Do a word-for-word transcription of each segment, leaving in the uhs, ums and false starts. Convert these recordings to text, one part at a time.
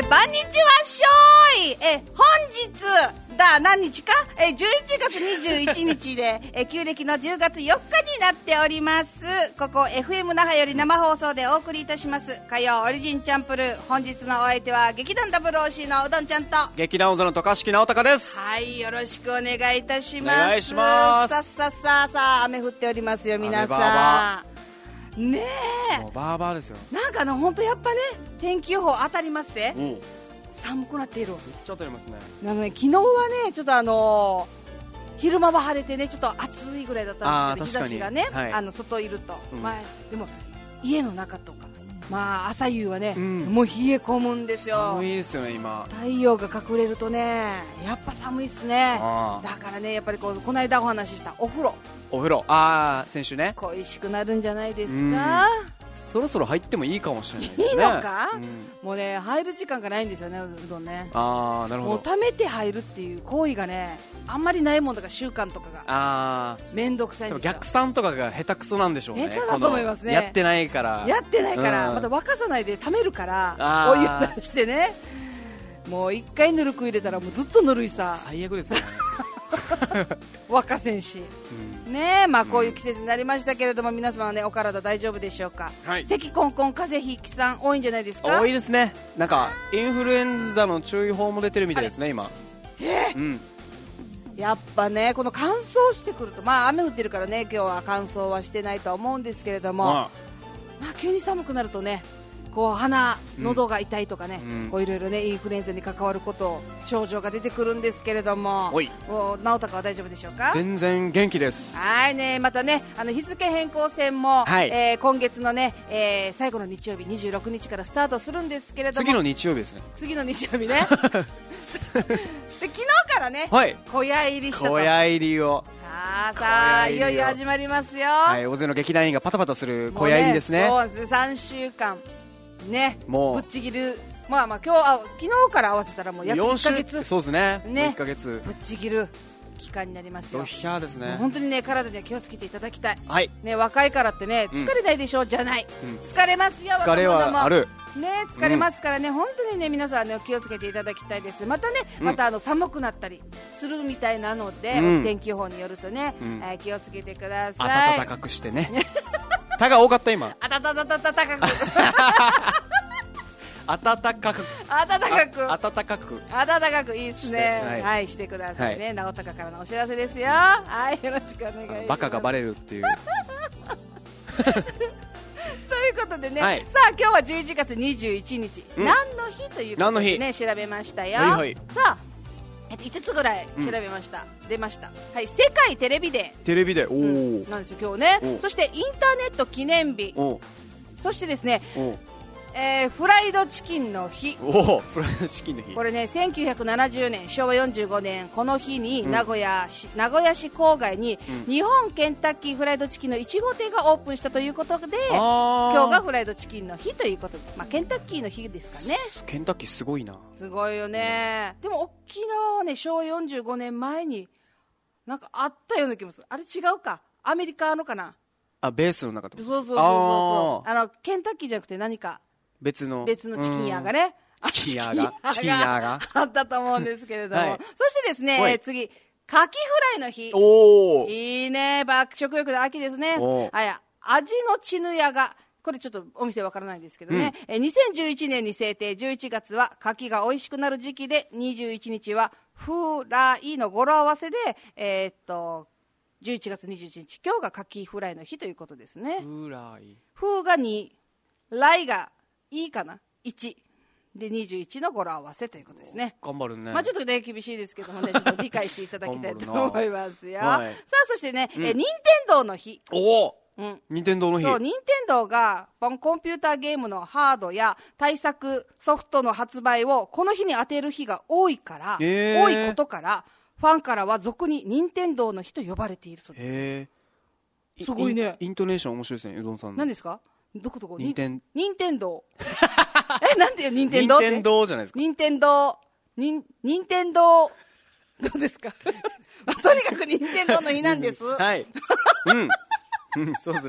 こんにちはしょーい。え本日だ何日かえじゅういちがつにじゅういちにちでえ旧暦のじゅうがつよっかになっております。ここ エフエム 那覇より生放送でお送りいたします火曜オリジンチャンプルー。本日のお相手は劇団 ダブルオーシー のうどんちゃんと劇団オゾの渡嘉敷直隆です。 はい、よろしくお願いいたします。 お願いします。 さっさっさっさ雨降っておりますよ皆さん。ねえ、 もうバーバーですよ。 なんかあの本当やっぱね天気予報当たりますね。 うん、めっ寒くなっている。 ちゃ当たりますね。 あのね昨日はねちょっとあのー、昼間は晴れてねちょっと暑いぐらいだったんですけど、日差しがね、はい、あの外いると、うん、まあ、でも家の中とかまあ朝夕はね、うん、もう冷え込むんですよ。 寒いですよね今。 太陽が隠れるとねやっぱ寒いっすね。だからねやっぱりこうこの間お話ししたお風呂お風呂ああ先週ね恋しくなるんじゃないですか。 そろそろ入ってもいいかもしれないですね。 いいのか、うん、もうね入る時間がないんですよねうどんね。 ああなるほど。 もう溜めて入るっていう行為がねあんまりないもんだから習慣とかがあ面倒くさいんですよ。 逆算とかが下手くそなんでしょうね。 下手だと思いますね。 やってないからやってないから、うん、まだ沸かさないで溜めるからお湯出してねもう一回ぬるく入れたらもうずっとぬるいさ。 最悪ですね沸かせんし、うん、ねえ、まあこういう季節になりましたけれども、うん、皆様はねお体大丈夫でしょうか。はい、咳コンコン風邪ひきさん多いんじゃないですか。 多いですね。なんかインフルエンザの注意報も出てるみたいですね今。 えーうん、やっぱねこの乾燥してくると、まあ雨降ってるからね今日は乾燥はしてないとは思うんですけれども、まあ、まあ急に寒くなるとねこう鼻喉が痛いとかね、うん、こういろいろねインフルエンザに関わること症状が出てくるんですけれども、おいもう直隆は大丈夫でしょうか。 全然元気です。 はいね、またねあの日付変更線も、はい、えー、今月のね、えー、最後の日曜日にじゅうろくにちからスタートするんですけれども、 次の日曜日ですね。 次の日曜日ねで昨日からね、はい、小屋入りしたと。 小屋入りをさあさあいよいよ始まりますよ。 はい、大勢の劇団員がパタパタする小屋入りですね。 そうですね、さんしゅうかんね、もうぶっちぎる、まあまあ今日あ昨日から合わせたらもう約いっかげつ、 そうですね、ね、いっかげつぶっちぎる期間になりますよ。 ドヒャーですね。 本当にね体には気をつけていただきたい。 はい。 ね若いからってね疲れないでしょ、うん、じゃない、うん、疲れますよ。 疲れはある。 ね疲れますからね、うん、本当にね皆さんね気をつけていただきたいです。またね、うん、またあの寒くなったりするみたいなので、うん、天気予報によるとね、うん、えー、気をつけてください。 暖かくしてね。たが多かった今。 あたたたたたたかく。 暖かく暖かく暖かく暖かくいいですね。はい、はい、してくださいね、はい、直隆からのお知らせですよ。はい、よろしくお願いします。 バカがバレるっていうということでね、はい、さあ今日はじゅういちがつにじゅういちにち、うん、何の日ということでね調べましたよ。はいはい、さあいつつぐらい調べました、うん、出ました。はい、世界テレビデー。 テレビデー、おー、 うん、なんですよ今日ね。そしてインターネット記念日、そしてですねえー、フライドチキンの日。 おフライドチキンの日、 これねせんきゅうひゃくななじゅうねんしょうわよんじゅうごねんこの日に名古屋市、うん、名古屋市郊外に、うん、日本ケンタッキーフライドチキンのいち号店がオープンしたということで、今日がフライドチキンの日ということで、まあ、ケンタッキーの日ですかね。 ケンタッキーすごいな。 すごいよね、うん、でも沖縄はねしょうわよんじゅうごねんまえになんかあったような気もする。あれ違うか、アメリカのかな。 あベースの中と。 そうそうそうそうあのケンタッキーじゃなくて何か別の別のチキン屋がね、 チキン屋がチキン屋があったと思うんですけれども、はい、そしてですね、えー、次カキフライの日。 おーいいね、食欲の秋ですね。あや味のチヌ屋が、これちょっとお店わからないんですけどね、うん、えにせんじゅういちねんに制定、じゅういちがつはカキが美味しくなる時期で、にじゅういちにちはフライの語呂合わせで、えー、っとじゅういちがつにじゅういちにち今日がカキフライの日ということですね。 フライフがに、ライがいいかな、いちでにじゅういちの語呂合わせということですね。 頑張るね。 まあちょっとね厳しいですけどもねちょっと理解していただきたいと思いますよ。はい、さあそしてね、うん、え任天堂の日。 おお、うん、任天堂の日。 そう、任天堂がコンピューターゲームのハードや対策ソフトの発売をこの日に当てる日が多いから、えー、多いことからファンからは俗に任天堂の日と呼ばれているそうです。へー、すごいね。 イントネーション面白いですね、うどんさんの。 何ですか、どこどこ、 任天任天堂え、なんていう任天堂って任天堂じゃないですか。 任天堂任任天堂どうですかとにかく任天堂の日なんです。 はいうん、うん、そうですね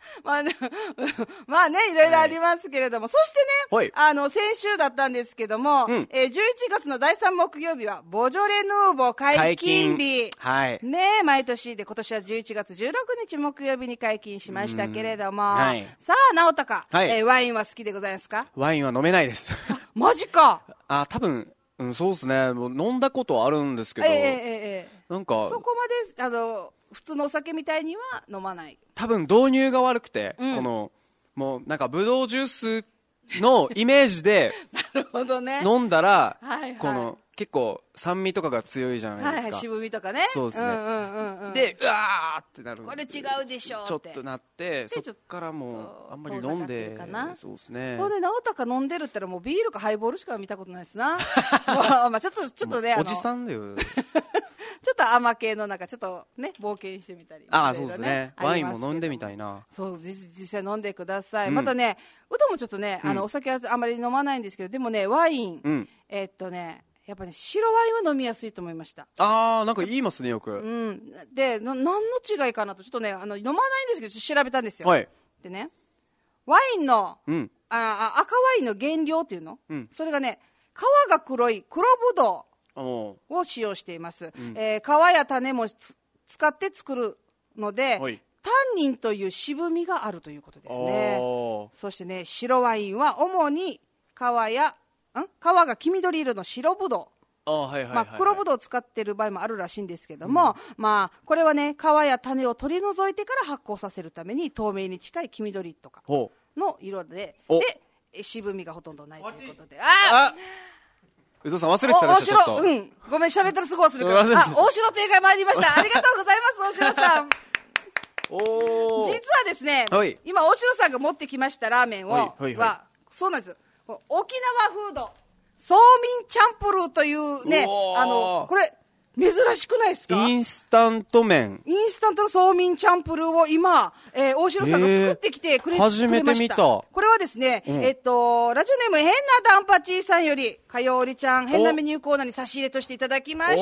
まあね、まあね、いろいろありますけれども、はい、そしてね、はい、あの、先週だったんですけども、うん、えー、じゅういちがつのだいさん木曜日は、ボジョレ・ヌーボー解禁日。はい。ね、毎年で、今年はじゅういちがつじゅうろくにち木曜日に解禁しましたけれども、はい、さあ、直高、はい、えー、ワインは好きでございますか？ ワインは飲めないです。 マジか。 あ、多分、うん、そうですね。もう飲んだことはあるんですけど、えーえーえー、なんか、 そこまで、あの、普通のお酒みたいには飲まない。 多分導入が悪くて、うん、このもうなんかブドウジュースのイメージでなるほどね、 飲んだらはい、この結構酸味とかが強いじゃないですか、はいはい、 渋みとかね。 そうですね、うんうんうんうん、でうわーってなる、 これ違うでしょってちょっとなって、そっからもうあんまり飲んで、そうですね。 これで直高飲んでるったらもうビールかハイボールしか見たことないですな。まあちょっとちょっとね、 おじさんだよ。 ちょっと甘系の中ちょっとね冒険してみたり、ね、 ああそうですね、ワインも飲んでみたいな。 そう実際飲んでください、うん、またねうどんもちょっとね、うん、あのお酒はあまり飲まないんですけど、でもねワイン、うん、えー、っとねやっぱり、ね、白ワインは飲みやすいと思いました。 ああなんか言いますねよく、 うん、でな何の違いかなとちょっとねあの飲まないんですけど調べたんですよ、はい、でねワインの、うん、あ赤ワインの原料っていうの、うん、それがね皮が黒い黒ぶどうを使用しています、うん、えー、皮や種も使って作るのでタンニンという渋みがあるということですね。そしてね白ワインは主に皮やん皮が黄緑色の白ぶどう、黒ぶどうを使っている場合もあるらしいんですけども、うん、まあこれはね皮や種を取り除いてから発酵させるために透明に近い黄緑とかの色でで渋みがほとんどないということで、ああ宇藤さん忘れてたでしょ。ちょっと、 うん、ごめん喋ったらすぐ忘れるから。あ、大城亭が参りました。ありがとうございます大城さん。お実はですね、はい、今大城さんが持ってきましたラーメンを、はいはいはい、はそうなんです、沖縄風土そうみんチャンプルーというね、あのこれ珍しくないですか？ インスタント麺、 インスタントのそうみんチャンプルーを今、えー、大城さんが作ってきてくれ、えー、 初めて見た。 これはですね、うん、えっとラジオネーム変なダンパチーさんよりかよおりちゃん変なメニューコーナーに差し入れとしていただきました。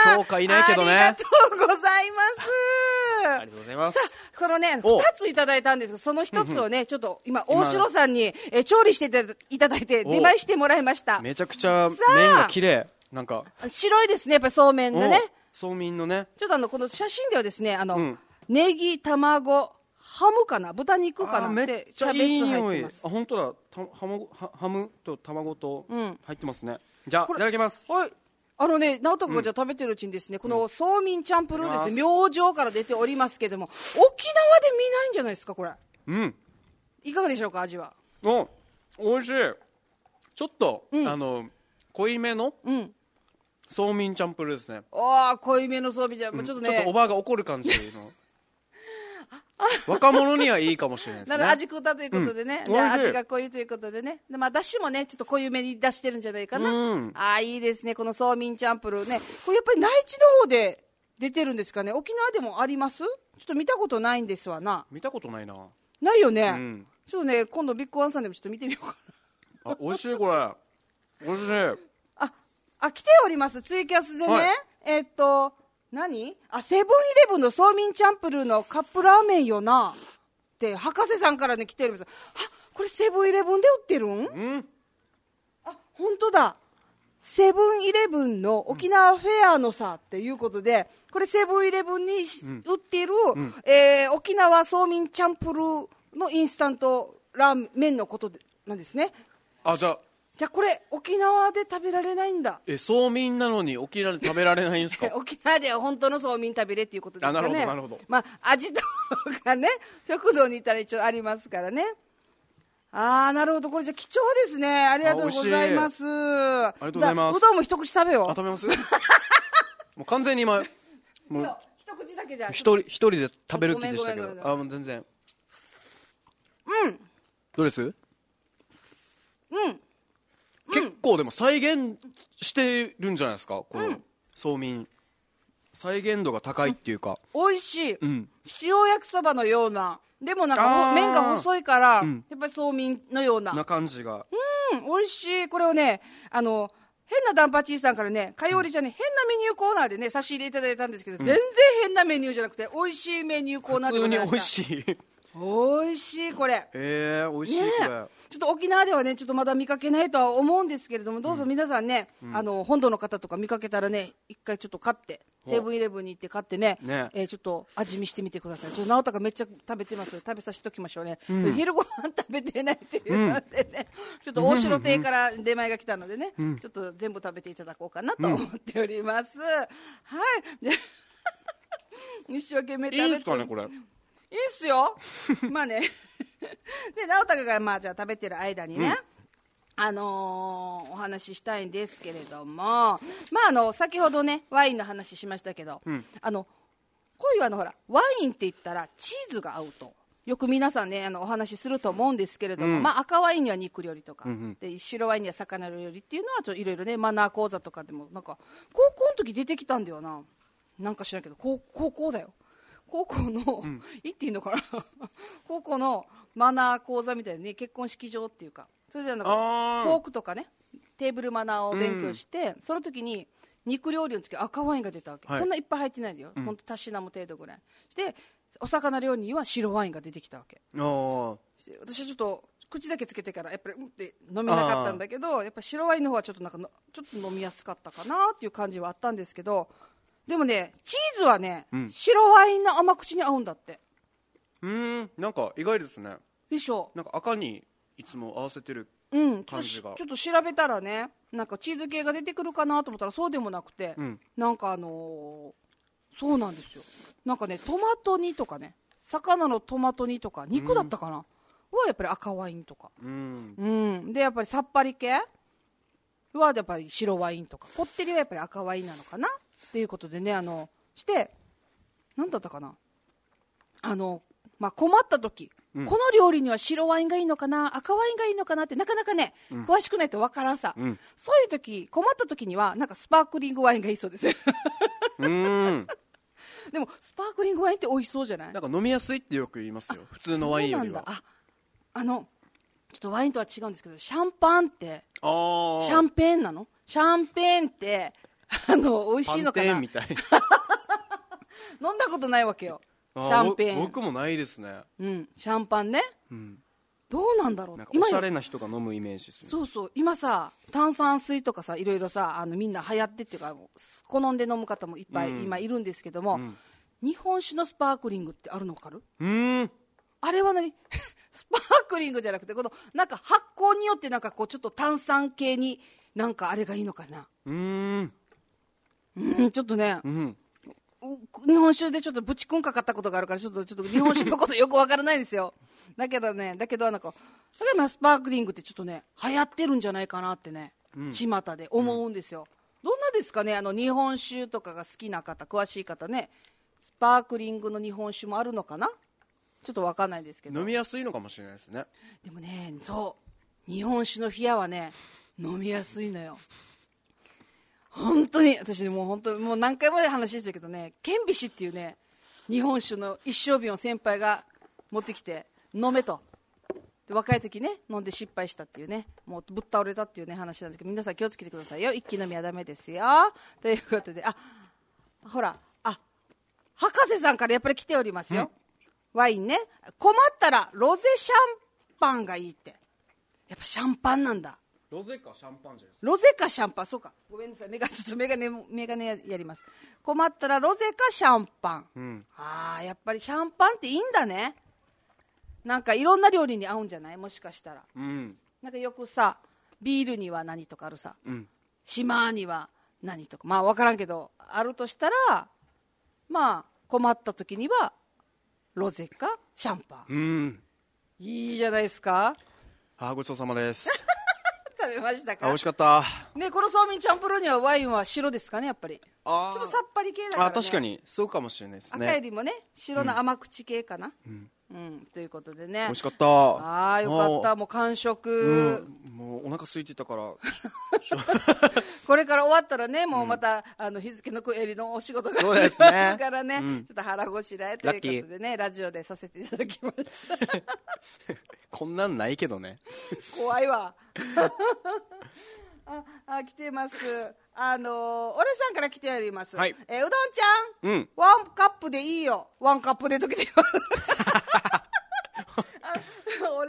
評価いないけどね、 ありがとうございますありがとうございます。 さあこのねふたついただいたんですが、そのひとつをねちょっと今大城さんにえ調理していただいて出前してもらいました。 めちゃくちゃ麺が綺麗、なんか白いですねやっぱりそうめんでね、 そうみんのね。 ちょっとあのこの写真ではですねあの、うん、ネギ卵ハムかな豚肉かなめっちゃいい匂い。あ本当だ、ハムハムと卵と入ってますね、うん、じゃあいただきます。 はい、あのね直人君がじゃあ食べてるうちにですね、うん、このそうみんチャンプルーですね、明星から出ておりますけども沖縄で見ないんじゃないですかこれ。うん、いかがでしょうか味は。 おおいしい。ちょっと、うん、あの濃いめの、うんそうみんチャンプルーですね。 ああ濃いめのそうみんじゃ、うん、ちょっとねちょっとおばあが怒る感じの若者にはいいかもしれないですね。 なる味くたということでね、うん、で味が濃いということでね、で、まあ、だしもねちょっと濃いめに出してるんじゃないかな、うん、ああいいですねこのそうみんチャンプルーね。これやっぱり内地の方で出てるんですかね。沖縄でもあります？ちょっと見たことないんですわな。 見たことないな。 ないよね、うん、ちょっとね今度ビッグワンさんでもちょっと見てみようかな。あ美味しいこれ美味しい。 あ、来ております。ツイキャスでね、はい、えー、っと何あセブンイレブンのそうみんチャンプルーのカップラーメンよなって博士さんからね来ております。あこれセブンイレブンで売ってるん、うん、あ本当だセブンイレブンの沖縄フェアのさっていうことで、これセブンイレブンに売っている、うん、えー、沖縄そうみんチャンプルーのインスタントラーメンのことでなんですね。 あじゃあじゃあこれ沖縄で食べられないんだ。 えそうみんなのに沖縄で食べられないんですか？ 沖縄では本当のそうみん食べれっていうことですかね。 あなるほどなるほど。 まあ味とかね食堂に行ったら一応ありますからね。ああなるほどこれじゃ貴重ですね。ありがとうございます。 ありがとうございます。 うどんも一口食べよう。 あ食べますもう完全に今もう一口だけじゃ一人一人で食べる気でしたけどあもう全然うんどうです？うん結構でも再現してるんじゃないですかこの、うん、そうみん再現度が高いっていうか、 うん、美味しい、うん、塩焼きそばのようなでもなんか麺が細いから、うん、やっぱりそうみんのようなな感じがうん美味しい。これをねあの変なダンパチーさんからねかよりちゃんに変なメニューコーナーでね差し入れいただいたんですけど、うん、全然変なメニューじゃなくて美味しいメニューコーナーでございました。 普通に美味しい美味しいこれ。 えー、美味しい、 ね、 これ。 ちょっと沖縄ではねちょっとまだ見かけないとは思うんですけれども、どうぞ皆さんね、うん、あの本土の方とか見かけたらね一回ちょっと買ってセブンイレブンに行って買ってね、ねえー、ちょっと味見してみてください。ちょっと直太がめっちゃ食べてます。食べさせておきましょうね、うん、昼ご飯食べてないっていうのでね、うん、ちょっと大城亭から出前が来たのでね、うん、ちょっと全部食べていただこうかなと思っております、うん、はいで一生懸命食べていいですかねこれ。いいっすよまあねで直太がまあじゃあ食べてる間にね、うんあのー、お話ししたいんですけれども、まああの先ほどねワインの話しましたけど、うん、あのこういうあのほらワインって言ったらチーズが合うとよく皆さんねあのお話しすると思うんですけれども、うん、まあ赤ワインには肉料理とか、うんうん、で白ワインには魚料理っていうのはちょっといろいろねマナー講座とかでもなんか高校の時出てきたんだよな。なんか知らんけど高, 高校だよ高校の、うん、言っていいのかな高校のマナー講座みたいなね結婚式場っていうかそれでなんかフォークとかねテーブルマナーを勉強して、うん、その時に肉料理の時赤ワインが出たわけ、はい、そんないっぱい入ってないんだよ、うん、ほんとたしなむ程度ぐらいでお魚料理には白ワインが出てきたわけ。私はちょっと口だけつけてからやっぱりうんって飲めなかったんだけどやっぱ白ワインの方はちょっとなんかちょっと飲みやすかったかなっていう感じはあったんですけど、でもねチーズはね、うん、白ワインの甘口に合うんだって。 うーんなんか意外ですね。 でしょ。 なんか赤にいつも合わせてる感じが、 うん、ちょっと調べたらねなんかチーズ系が出てくるかなと思ったらそうでもなくて、うん、なんかあのー、そうなんですよ。なんかねトマト煮とかね魚のトマト煮とか肉だったかな、うん、はやっぱり赤ワインとか、うんうん、でやっぱりさっぱり系はやっぱり白ワインとかこってりはやっぱり赤ワインなのかなっていうことでねあのして何だったかなあの、まあ、困った時、うん、この料理には白ワインがいいのかな赤ワインがいいのかなってなかなかね、うん、詳しくないとわからんさ、うん、そういう時困った時にはなんかスパークリングワインがいいそうですうんでもスパークリングワインって美味しそうじゃない？ なんか飲みやすいってよく言いますよ普通のワインよりは。 あ、あのちょっとワインとは違うんですけどシャンパンってあシャンペーンなの？シャンペーンってあの美味しいのかな？ パンテーンみたい飲んだことないわけよシャンペーン。 僕もないですね。 うんシャンパンね、うん、どうなんだろう。 なんかおしゃれな人が飲むイメージですね。 そうそう今さ炭酸水とかさいろいろさあのみんな流行ってっていうか好んで飲む方もいっぱい今いるんですけども、うん、日本酒のスパークリングってあるの分かる？うんあれは何スパークリングじゃなくてこのなんか発酵によってなんかこうちょっと炭酸系になんかあれがいいのかな。うーんうんちょっとね、うん、日本酒でちょっとぶちくんかかったことがあるからちょっとちょっと日本酒のことよくわからないんですよだけどねだけどなんか例えばスパークリングってちょっとね流行ってるんじゃないかなってね、うん、巷で思うんですよ、うん、どんなですかねあの日本酒とかが好きな方詳しい方ねスパークリングの日本酒もあるのかなちょっとわかんないですけど飲みやすいのかもしれないですね。 でもねそう日本酒の冷やはね飲みやすいのよ本当に。私ねもう本当もう何回も話してるけどねケンビシっていうね日本酒の一升瓶を先輩が持ってきて飲めとで若い時ね飲んで失敗したっていうねもうぶっ倒れたっていうね話なんですけど皆さん気をつけてくださいよ一気飲みはダメですよということであほらあ博士さんからやっぱり来ておりますよ、うん、ワインね困ったらロゼシャンパンがいいってやっぱシャンパンなんだ。 ロゼかシャンパンじゃないですか。 ロゼかシャンパンそうかごめんなさいメガちょっとメガネメガネ や, やります困ったらロゼかシャンパン、うん、あやっぱりシャンパンっていいんだね。なんかいろんな料理に合うんじゃないもしかしたら、うん、なんかよくさビールには何とかあるさ、うん、島には何とかまあ分からんけどあるとしたらまあ困った時にはロゼかシャンパン、うん、いいじゃないですか。 あごちそうさまです食べましたか？ あ美味しかった、 ね、このそうみんチャンプルーにはワインは白ですかねやっぱりあちょっとさっぱり系だから、ね、 あ確かにそうかもしれないですね。 赤よりもね白の甘口系かな、うんうん、ということでね美味しかった。 ああよかったもう完食、 うん、もうお腹空いてたからこれから終わったらねもうまた、うん、あの日付の区襟のお仕事がありますからね、うん、ちょっと腹ごしらえということでねラジオでさせていただきましたこんなんないけどね怖いわああ来てますあのー、俺さんから来ております、はいえー、うどんちゃん、うん、ワンカップでいいよワンカップでときて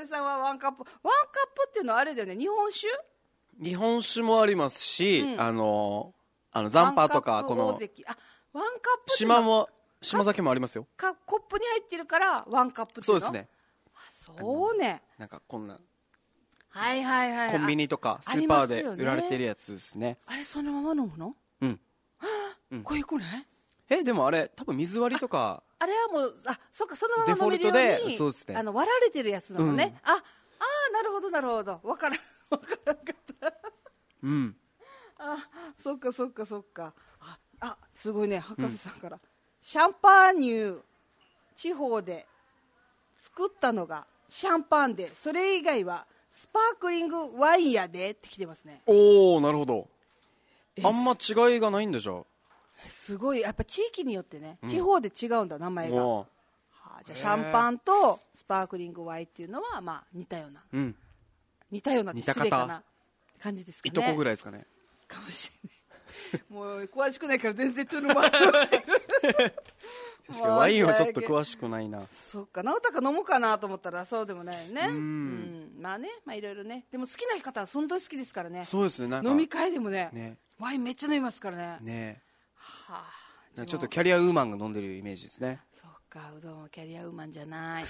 さんはワンカップワンカップっていうのはあれだよね、日本酒日本酒もありますし、うん、あのあの残波とかこのワンカップ島も島酒もありますよ。 かコップに入ってるからワンカップっていうの。 そうですね。 あ、そうね。 なんかこんなはいはいはい、 コンビニとかスーパーで売られてるやつですね。 あれそのまま飲むの？うん、うん、これよくない？えでもあれ多分水割りとかあ, あれはもうあそっかそのまま飲めるようにデフォルトでそうですね、あの割られてるやつなのね、うん、ああなるほどなるほど、分からん分からんかったうんあそっかそっかそっか、ああすごいね博士さんから、うん、シャンパーニュ地方で作ったのがシャンパンで、それ以外はスパークリングワインやでって来てますね。 おおなるほど、あんま違いがないんでしょ。 すごいやっぱ地域によってね、うん、地方で違うんだ名前が、はあ、じゃあシャンパンとスパークリングワインっていうのはまあ似たような、うん、似たようなって失礼かな感じですかね。 いとこぐらいですかね。 かもしれないもう詳しくないから全然ちょっと回してる確かにワインはちょっと詳しくないな。 そっか、直太か飲むかなと思ったらそうでもないよね。うん、うん、まあね、まあいろいろね、でも好きな方は本当に好きですからね。 そうですね、なんか飲み会でも ね, ねワインめっちゃ飲みますからね。 ねはあ、ちょっとキャリアウーマンが飲んでるイメージですね。 そっか、うどんはキャリアウーマンじゃない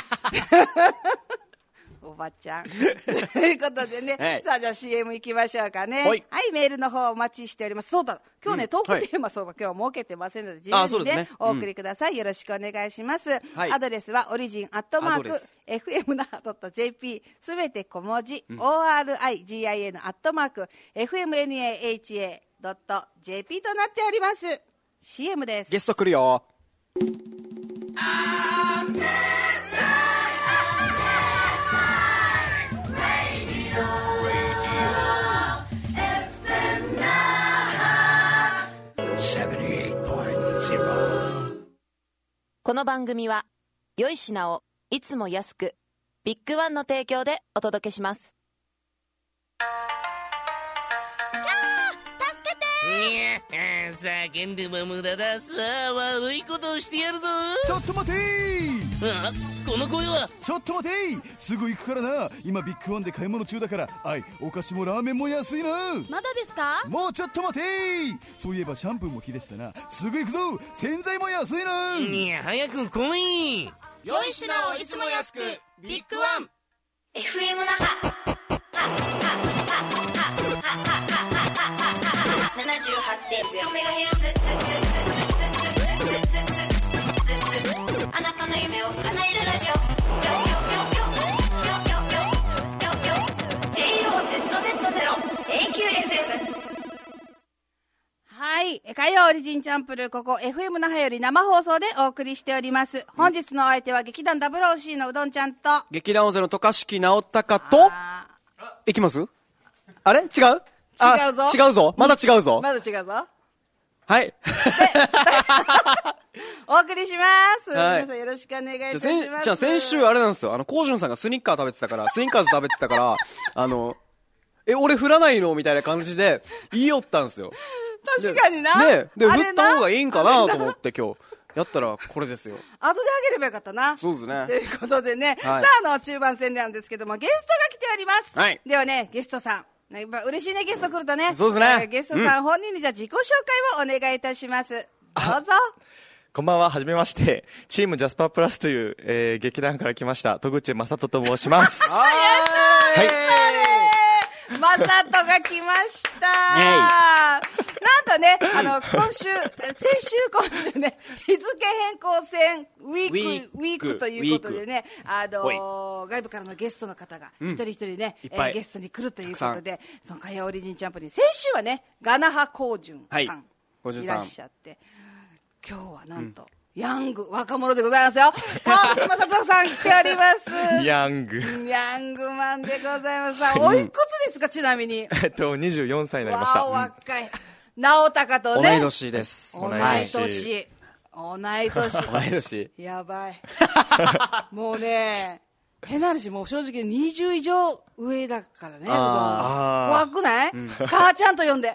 おばちゃんということでね、はい、さあじゃあ シーエム 行きましょうかね。はい、はい、メールの方お待ちしております。そうだ今日ね、うん、トークテーマ、はい、そう今日は設けてませんので自由に ね, ねお送りください、うん、よろしくお願いします、はい、アドレスはオリジンアットマーク エフエムナハ .jp すべて小文字、うん、オーアールアイジーアイエヌ アットマーク エフエムナハ ドット ジェーピー となっております。 シーエム です。 ゲスト来るよ。 この番組は良い品をいつも安くビッグワンの提供でお届けします。 叫んでも無駄だ。さあ悪いことをしてやるぞ。 ちょっと待てー。 あ、この声は。 ちょっと待てー、すぐ行くからな。今ビッグワンで買い物中だから。あい、お菓子もラーメンも安いな。 まだですか。 もうちょっと待てー。そういえばシャンプーも切れてたな。すぐ行くぞ。洗剤も安いな。 いや早く来い。 良い品をいつも安くビッグワンエフエム 那覇ななじゅうはちてんゼロメガヘルツ、あなたの夢を叶えるラジオ、ジェイオーゼットゼットゼロ エーキューエフエム。 はい、火曜オリジンチャンプル、ここ エフエム 那覇より生放送でお送りしております。本日のお相手は劇団 ダブルオーシー のうどんちゃんと劇団大勢の渡嘉敷直隆といきます。あれ違う違うぞ違うぞまだ違うぞまだ違うぞはいお送りします、はい、皆さんよろしくお願いいたします。 じゃあ先週あれなんですよ、あのコウジュンさんがスニッカー食べてたからスニッカーズ食べてたからあのえ俺振らないのみたいな感じで言いよったんですよ。 確かにな。 ねで振った方がいいんかなと思って今日やったらこれですよ。 後であげればよかったな。 そうですね。 ということでね、はい、さああの中盤戦なんですけどもゲストが来ております、はい、ではねゲストさんやっぱ嬉しいね、ゲスト来るとね。 そうですね。 ゲストさん本人にじゃあ自己紹介をお願いいたします。どうぞ。 こんばんは、はじめまして。チームジャスパープラスという、えー、劇団から来ました戸口正人と申します。 はい。正人が来ました。なんとね、あの今週、先週今週ね、日付変更戦ウィークウィークということでね、あの外部からのゲストの方が一人一人ね、うんえー、ゲストに来るということで、その火曜オリジンチャンプに先週はねガナハコウジュンさん、はい、いらっしゃって、今日はなんと。うんヤング若者でございますよ。田口正人さん来ております。 ヤングヤングマンでございます。おいくつですか、ちなみに。 えっとにじゅうよんさいになりました。 わお若い。直隆とね同い年です。 同い年同い年同い年やばいもうね変な話、もう正直にじゅう以上上だからね。 あ怖くない、うん、母ちゃんと呼んで。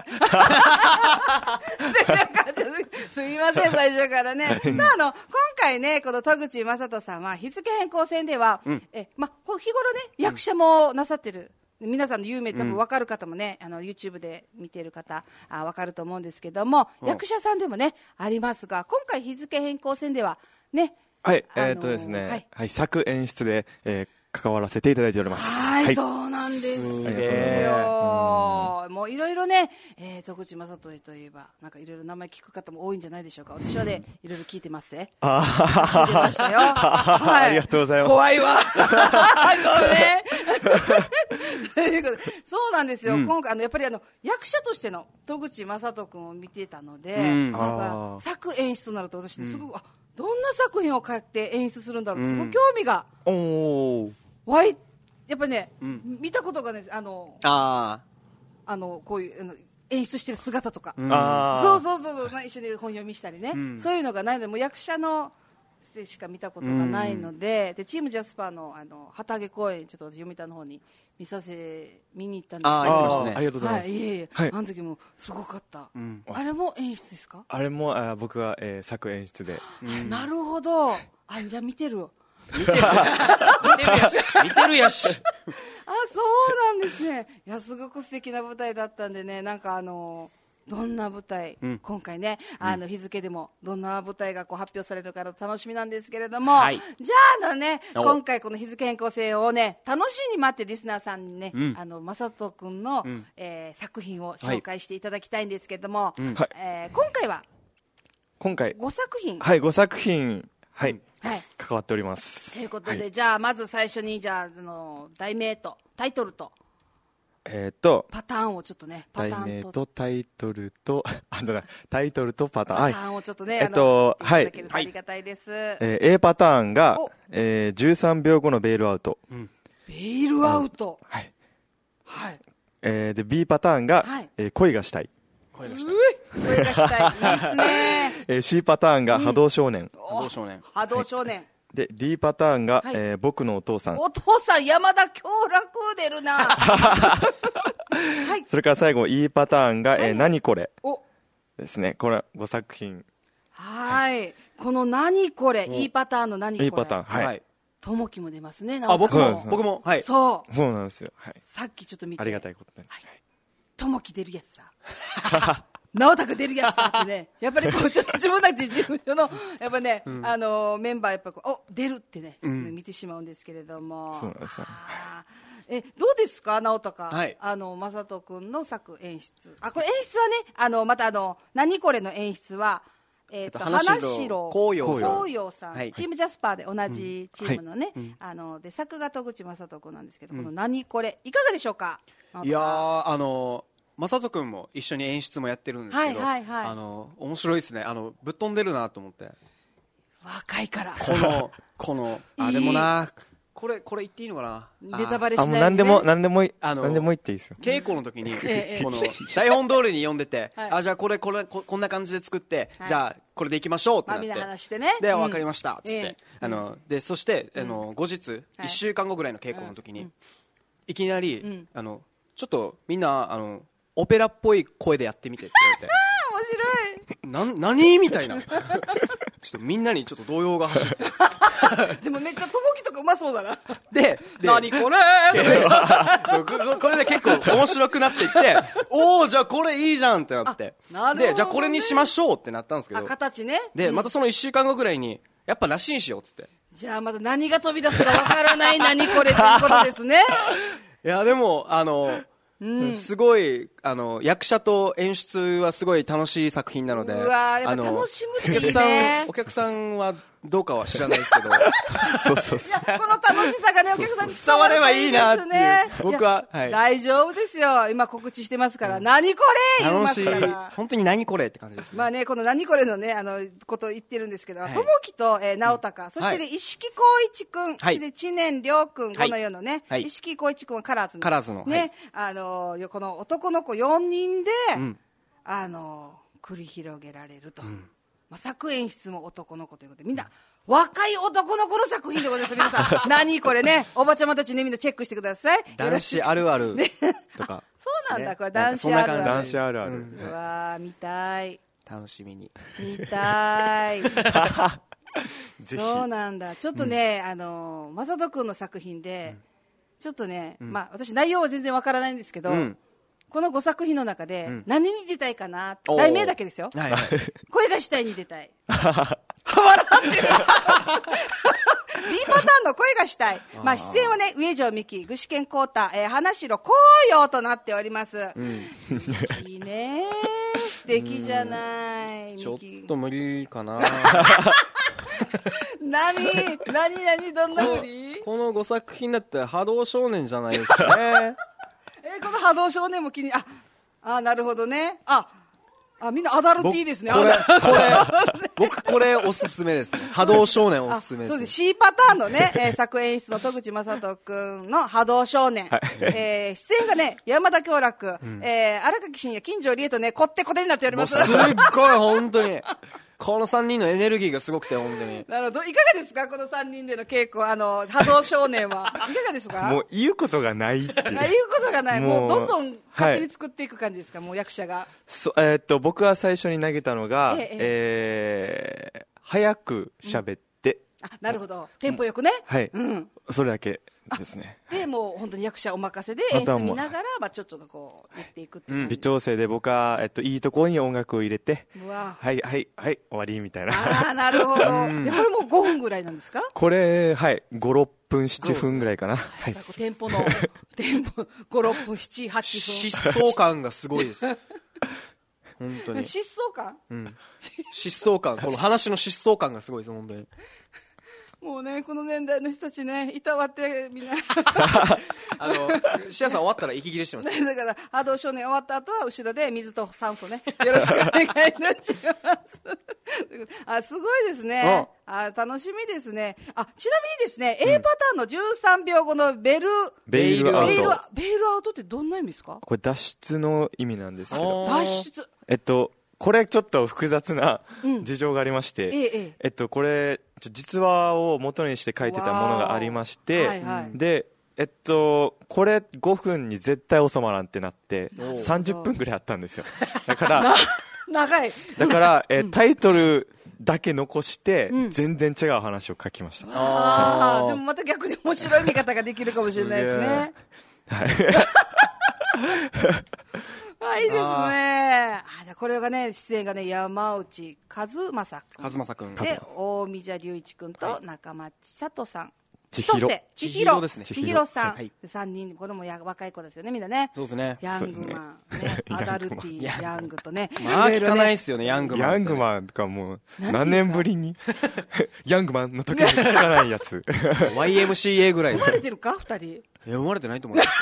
すみません、最初からね。さあ、あの、今回ね、この戸口正人さんは、日付変更戦では、うん、え、ま、日頃ね、役者もなさってる。皆さんの有名多分分かる方もね、うん、あの YouTube で見てる方あ分かると思うんですけども、うん、役者さんでもねありますが、今回日付変更戦ではね、 はい、えー、っとですね、はい、はい、作演出で、えー、関わらせていただいております。 はい、はい、そうなんですよ。もういろいろね、えー、戸口正人といえばなんかいろいろ名前聞く方も多いんじゃないでしょうか。私はねいろいろ聞いてますね。あ聞いてましたよ。はい、 ありがとうございます。 怖いわ。ごめん。そうなんですよ。うん、今回あのやっぱりあの役者としての戸口正人君を見てたので、うん、やっぱ作演出となると私ねすごく、うん、あどんな作品を書いて演出するんだろうってすごく興味が湧い、やっぱりね、うん、見たことがねあのああのこういうあの演出してる姿とか、うん、そうそうそうそう、一緒に本読みしたりね、うん、そういうのがないのでもう役者のでしか見たことがないので、でチームジャスパーのあの旗揚げ公演ちょっと私読谷の方に見させ見に行ったんですけど、 ああ、ね、ありがとうございます。 はい、いえいえ、はい、あの時もすごかった。うん、あれも演出ですか？ あれもあ僕は、えー、作演出で。 うん、なるほど。あじゃあ見てる。 見てる。見てるやし。見てるやし。 あそうなんですね。いやすごく素敵な舞台だったんでね、なんかあのどんな舞台、うん、今回ねあの日付でもどんな舞台がこう発表されるか楽しみなんですけれども、はい、じゃああのね今回この日付変更戦をね楽しみに待ってるリスナーさんにね、うん、あの正人君の、うんえー、作品を紹介していただきたいんですけれども、はいえー、今回は今回ごさく品はいごさく品はい、はい、関わっております。 ということで、 はい、 じゃあまず最初にじゃあ、あの題名とタイトルとえー、とパターンをちょっとねパターンと題名とタイトルとあのタイトルとパターンパターンをちょっとね、 はい、えっとはいいただけるとありがたいです、はいえー、A パターンが、えー、じゅうさんびょうごのベールアウト、うん、 ベールアウト、 うん、はい、 はいえー、で B パターンが、はいえー、恋がしたい恋がしたい恋がしたいいいですね、 えー、C パターンが波動少年、うん、 波動少年波動少年、はいで D パターンが、はいえー、僕のお父さんお父さん山田享楽出るな、はい、 それから最後 E パターンが、えーはい、何これですね。これごさく品はい、はい、この何これ E パターンの何これ E パターンはいともきも出ますね。 あ僕も僕もはいそうそうなんですよ、はい、 さっきちょっと見てありがたいことにともき出るやつさ直太く出るやつだってね、やっぱりこうちょっと自分たち事務所のやっぱね、うん、あのメンバーやっぱこうお出るってねちょっとね、うん、見てしまうんですけれども、 そうなんですよ。 えどうですか直太か、 はい、 あの正人君の作演出、あこれ演出はねあのまたあの何これの演出は。えー、と花城紅葉さん、はい、チームジャスパーで同じチームのね、うんはい、あので作画戸口正人君なんですけど、うん、この何これいかがでしょうか。 いやーあの正人君も一緒に演出もやってるんですけど、はいはいはい、あの面白いですね。あのぶっ飛んでるなと思って。 若いからこのこのあでもなこれこれ言っていいのかな。 ネタバレしないで、ね、 あもう何でも何でもいいあの何でもいいっていいですよ。 稽古の時にこの台本通りに読んでて、はい、あじゃあこれこれ こ, こんな感じで作って、はい、じゃあこれでいきましょうってなって、まあ、みんな話してね、で、うん、分かりましたっつって、えー、あのでそして、うん、あの後日、はい、いっしゅうかんごぐらいの稽古の時に、うん、いきなり、うん、あのちょっとみんなあのオペラっぽい声でやってみてって言われてな何みたいなちょっとみんなにちょっと動揺が走ってでもめっちゃともきとかうまそうだなで何これこれで結構面白くなっていっておーじゃあこれいいじゃんってなってなるほど、ね、でじゃあこれにしましょうってなったんですけど、 形ね、 で、うん、またそのいっしゅうかんごぐらいにやっぱなしにしようっつって、 じゃあまた何が飛び出すかわからない何これっていうことですねいやでもあのうん、すごいあの役者と演出はすごい楽しい作品なので、 うわやっぱ楽しむっていいね。お客さんお客さんはどうかは知らないですけどそうそうそう、 いやこの楽しさがねお客さんに伝わればいいなっていう、僕は、 はい、大丈夫ですよ。今告知してますから、うん、何これ言いますから、楽しい、 本当に何これって感じですね。 まあねこの何これのねあのことを言ってるんですけど、ともきと、えー、直太、うん、そしてね、はい、石木浩一君、はい、知念亮君、この世のね、はい、石木浩一君はカラーズのカラーズの、 ね、はい、あのこの男の子よにんで、うん、あの繰り広げられると、うん、 まあ、作演出も男の子ということでみんな若い男の子の作品でございます。皆さん何これね、おばちゃまたちねみんなチェックしてください。 男子あるあるとか、 ね、そうなんだ、これ男子あるある。 男子あるある、うん、 うわー見たい、 楽しみに見たいそうなんだ。ちょっとね、うん、あの正人君の作品で、うん、ちょっとね、うん、まあ私内容は全然わからないんですけど、うん、このご作品の中で、うん、何に出たいかな、題名だけですよ、はいはい、声がしたいに出たい笑ってるB パターンの声がしたい。まあ出演はね、上条美希、具志堅浩太、えー、花城紅葉となっております、うん、いいね、素敵じゃない。 ちょっと無理かな何何何どんな無理？ このご作品だったら波動少年じゃないですかねえー、この波動少年も気に、ああ、なるほどね。ああ、みんなアダルティーですね。 これ、これ、僕これおすすめですね。波動少年おすすめです、ね。 そうです。C パターンのね、えー、作演出の戸口正人くんの波動少年。はい、えー、出演がね、山田京楽、うん、えー、荒垣真也、金城理恵とね、こってこてになっております。 すっごい、本当に。このさんにんのエネルギーがすごくて、本当に。 なるほど。いかがですかこのさんにんでの稽古、あの、波動少年は。いかがですか？ もう言うことがないっていう。言うことがない。もうどんどん勝手に作っていく感じですか、はい、もう役者が。 そえー、っと、僕は最初に投げたのが、えええー、早く喋って、 うん。あ、なるほど。テンポよくね。 はい。うん。それだけ。ですね、 でもう本当に役者お任せで演出見ながら、まあ、ちょっとこう言っていくっていう、うん、 微調整で僕は、えっと、いいところに音楽を入れて、はいはいはい終わりみたいな。 ああなるほど、うん、でこれもごふんぐらいなんですか？ これはいご、ろっぷん、ななふんぐらいかな。はい、 テンポのテンポご、ろっぷん、なな、はちふん疾走感がすごいです本当に疾走感、 うん、疾走感この話の疾走感がすごいです本当にもうね、この年代の人たちね、いたわってみんなあの、シアさん終わったら息切れしてます、ね、 だから、波動少年終わった後は後ろで水と酸素ね、よろしくお願いいたしますあ、すごいですね。あ、楽しみですね。あ、ちなみにですね、うん、A パターンのじゅうさんびょうごのベル、 ベイルアウト。 ベイル、ベイルアウトってどんな意味ですか？ これ脱出の意味なんですけど。 脱出えっと、これちょっと複雑な事情がありまして、うんえええっと、これ実話を元にして書いてたものがありまして、はいはい、で、えっと、これごふんに絶対収まらんってなってさんじゅっぷんぐらいあったんですよ。だから長いだから、えタイトルだけ残して、うん、全然違う話を書きました。 ああでもまた逆に面白い見方ができるかもしれないですね。はいあ、いいですね。あ、じゃこれがね、出演がね、山内和正君。 和正君。 で、大見蛇隆一君と中町里さん。 千尋。 千尋ですね。 千尋さん。はい、さんにん、これもや若い子ですよね、みんなね。 そうですね。 ヤングマン、ね、アダルティー、ヤングとね。 まあ、聞かないですよね、ヤングマン。 ヤングマンとかもう、何年ぶりに。ヤングマンの時に聞かないやつ。 ワイエムシーエー ぐらい。 生まれてるか二人。 いや、生まれてないと思う。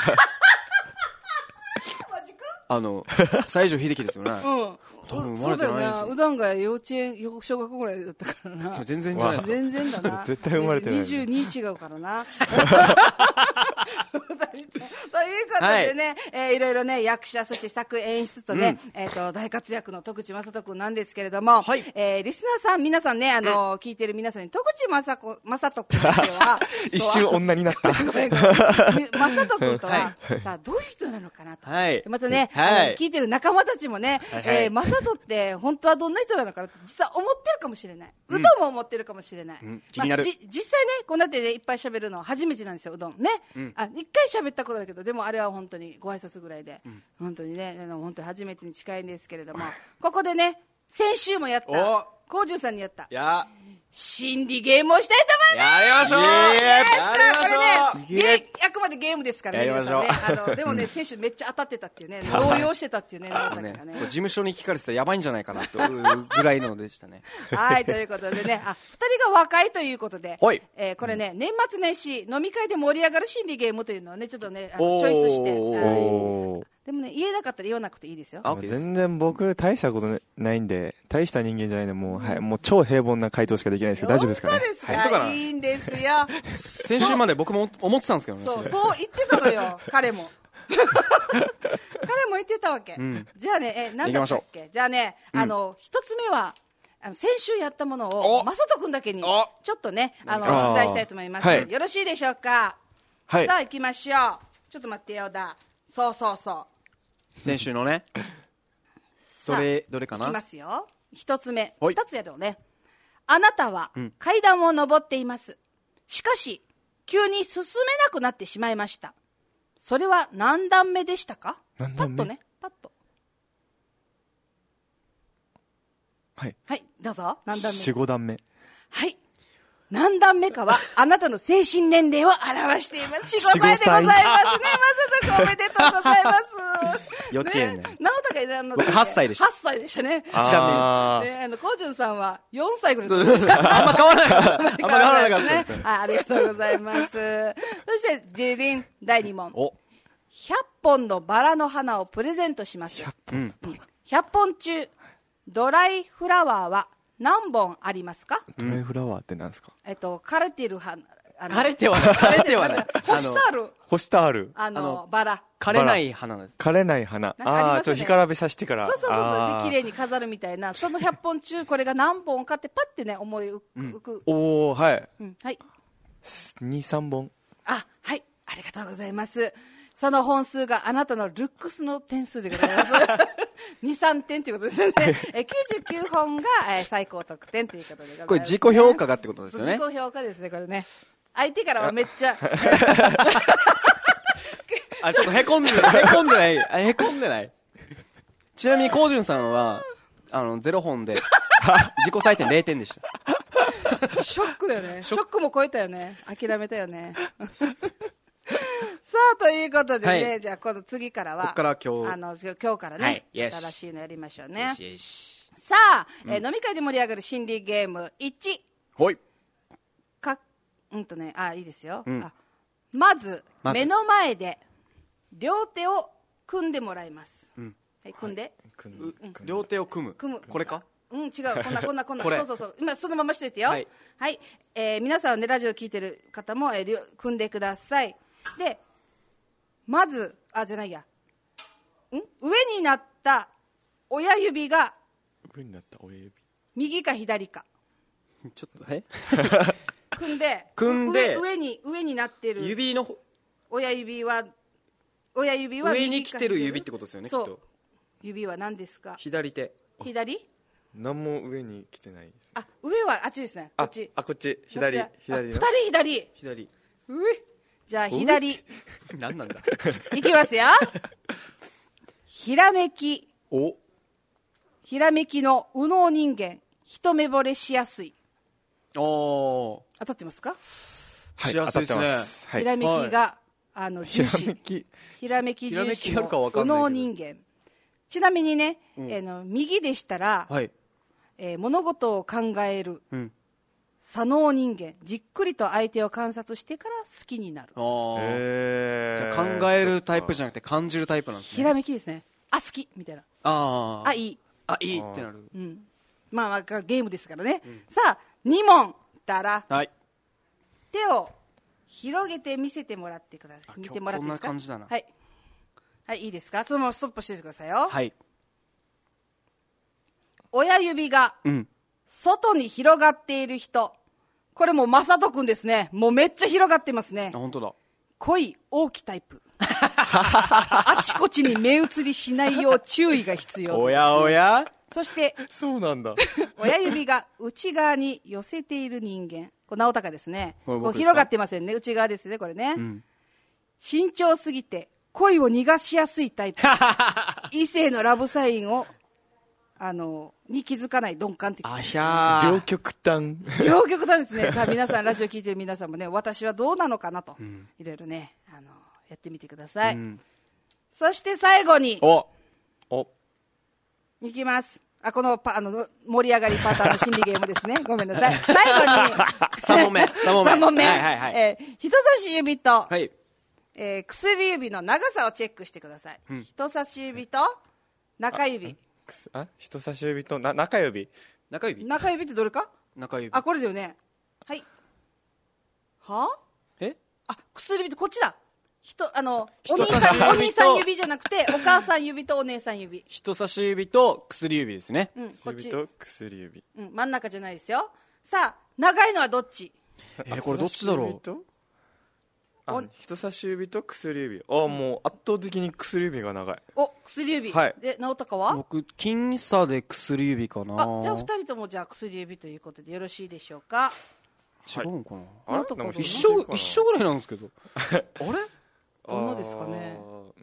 あの、西城秀樹ですよね。うん。多分生まれてないですよ。そうだよね。うどんが幼稚園、小学校ぐらいだったからな。 全然じゃないですか。 全然だな。 絶対生まれてない。 にじゅうに違うからな。ということでね、はいえー、いろいろね、役者、そして作演出とね、うん、えっ、ー、と、大活躍の戸口正人君なんですけれども、はい、えー、リスナーさん、皆さんね、あのー、うん、聞いてる皆さんに、戸口正子、正人君とは、 一瞬女になった。 正人君とは、はい、さあ、どういう人なのかなと。はい、またね、はい、聞いてる仲間たちもね、はいえー、正人って本当はどんな人なのかなと、実は思ってるかもしれない。うどんも思ってるかもしれない。うん、気になる。まあ、実際ね、こんなってね、いっぱい喋るの初めてなんですよ、うどん。ね。うん、あ、一回喋ったことだけど、でもあれは本当にご挨拶ぐらいで、うん、本当にね、あの本当に初めてに近いんですけれども、ここでね、先週もやった、高潤さんにやった、や心理ゲームをしたいと思います。 やりましょう。やりましょう。これね、あくまでゲームですからね、皆さんね。あの、でもね、先週めっちゃ当たってたっていうね、動揺してたっていうね、 ね事務所に聞かれてたらやばいんじゃないかなというぐらいのでしたね。 はい、ということでね、あ、二人が若いということで、はい、えー、これね、年末年始、飲み会で盛り上がる心理ゲームというのをね、ちょっとね、あのチョイスして、はいでもね、言えなかったら言わなくていいですよ。 全然僕大したことないんで、大した人間じゃないんで、もう、うん、はい、もう超平凡な回答しかできないですけど、大丈夫ですかね。 本当ですか、はい、いいんですよ。 先週まで僕も思ってたんですけどね。 そう、そう言ってたのよ、彼も。彼も言ってたわけ。うん、じゃあね、え、なんだったっけ。じゃあね、うん、あの、一つ目は、 あの先週やったものを正人君だけにちょっとねあの出題したいと思います、はい、よろしいでしょうか。はい、さあ行きましょう。ちょっと待ってよだ。そうそうそう先週のねどれどれかな。 いきますよ。一つ目二つやろうね。あなたは階段を上っています、うん、しかし急に進めなくなってしまいました。それは何段目でしたか。パッとねパッと。 はいはいどうぞ。何段目。 よん、ご段目。 はい。何段目かはあなたの精神年齢を表しています。よん、ごさいでございますね。まさとくんおめでとうございます。 幼稚園ね。 直高いな。 僕はっさいでした。 はっさいでしたね。 ちなみに。 ね、あの、こうじゅんさんはよんさいぐらい。 あんま変わらなかった。あんま変わらなかったですね。 ありがとうございます。そして、ジリン、だいに問。お。ひゃっぽんのバラの花をプレゼントします。ひゃっぽん。ひゃっぽん中、ドライフラワーは何本ありますか。 ドライフラワーって何ですか。 えっと、枯れてる花。 枯れてはない。枯れてはない。 干してある。 干してある。 あの、バラ。 枯れない花です。 枯れない花。ああ、ちょっと干からびさしてから。 そうそうそう。で、綺麗に飾るみたいな。そのひゃっぽん中、これが何本かってパッてね、思い浮く。 おー、はい。 はい。 に、さんぼん。 あ、はい。ありがとうございます。その本数があなたのルックスの点数でございます。に、さんてんということですよね。えきゅうじゅうきゅうほんが、えー、最高得点ということでございます、ね。 これ自己評価がってことですよね。 自己評価ですね、これね。相手からはめっちゃ。 あ、ちょっとへこんでない。へこんでない。へこんでない。ちなみに、こうじゅんさんは、あの、ゼロほんで、自己採点れいてんでした。 ショックだよね。ショックも超えたよね。諦めたよね。さあ、ということでね、はい、じゃあ、この次からは、 ここから今日、 あの、今日からね、はい、新しいのやりましょうね。 よしさあ、うん、えー、飲み会で盛り上がる心理ゲームいち。 ほい。 か、うんとね、あ、いいですよ。うん、あまず、まず、目の前で、両手を組んでもらいます。うん、はい、組んで。はい、 組む、うん。両手を組む。組む。これか。 うん、違う。こんな、こんな、こんな。そうそうそう。今、そのまましといてよ。はい。はい、えー、皆さんはね、ラジオ聞いてる方も、えー、組んでください。で、まず、あ、じゃないや。ん上になった親指が、 上になった親指。 右か左か。 ちょっと、え組んで、 組んで、 上、上に、上になってる。 指の、 親指は、親指は上に来てる指ってことですよね、きっと。 指は何ですか。 左手。 左何も上に来てないです。 あ、上はあっちですね。こっち。 あ、こっち。左。左の。 二人左。 左。 うい。じゃあ、左。 何なんだ。 いきますよ。ひらめき。 お。 ひらめきの右脳人間。一目惚れしやすい。 おー。 当たってますか。 はい、しやすいですね。 ひらめきが、あの、重視。ひらめき重視の右脳人間。ちなみにね、うん、えー、の右でしたら、はい、えー、物事を考える、うん、左脳人間、じっくりと相手を観察してから好きになる。 あ、じゃあ考えるタイプじゃなくて感じるタイプなんですね。 ひらめきですね。あ、好きみたいな。 ああ、いい。 あ、いいってなる。 うん。まあ、まあ、ゲームですからね。うん、さあ、に問たら、はい、手を広げて見せてもらってください。見てもらっていいですか。 こんな感じだな。 はい。はい、いいですか。そのままストップしててくださいよ。 はい。 親指が外に広がっている人、これもうまさとくんですね。もうめっちゃ広がってますね。 あ、本当だ。 濃い大きタイプ。あちこちに目移りしないよう注意が必要、ね。 おやおや。 そしてそうなんだ。 親指が内側に寄せている人間、これ直高ですね。こう広がってませんね。内側ですね、これね。うん、慎重すぎて。恋を逃がしやすいタイプ。異性のラブサインを、あの、に気づかない鈍感的。 あひゃー。両極端。 両極端ですね。さあ皆さん、ラジオ聞いてる皆さんもね、私はどうなのかなと、うん、いろいろね、あの、やってみてください。うん、そして最後に、 おおいきます。あ、このパ、あの、盛り上がりパターンの心理ゲームですね。ごめんなさい。最後に、 さん問目。さん問目。 さん問目。 はいはいはい。 えー、人差し指と、 はい。 えー、薬指の長さをチェックしてください。うん、人差し指と中指。 あ、人差し指とな中指。 中指。 中指ってどれか？ 中指。 あ、これだよね。はい。は？ え？ あ、薬指ってこっちだ。 人あのお兄さんお兄さん指じゃなくてお母さん指とお姉さん指。 人差し指と薬指ですね。 うん、こっち。 指と薬指。 うん、真ん中じゃないですよ。さあ長いのはどっち？ えー、これどっちだろう。 あ、人差し指と薬指。あ、もう圧倒的に薬指が長い。 お、薬指。 はい。 で、直高は？ 僕、僅差で薬指かな。 あ、じゃあ二人ともじゃあ薬指ということでよろしいでしょうか。 違うのかな。 あれ？ 一緒一緒ぐらいなんですけど。あれ？ どんなですかね。 うん、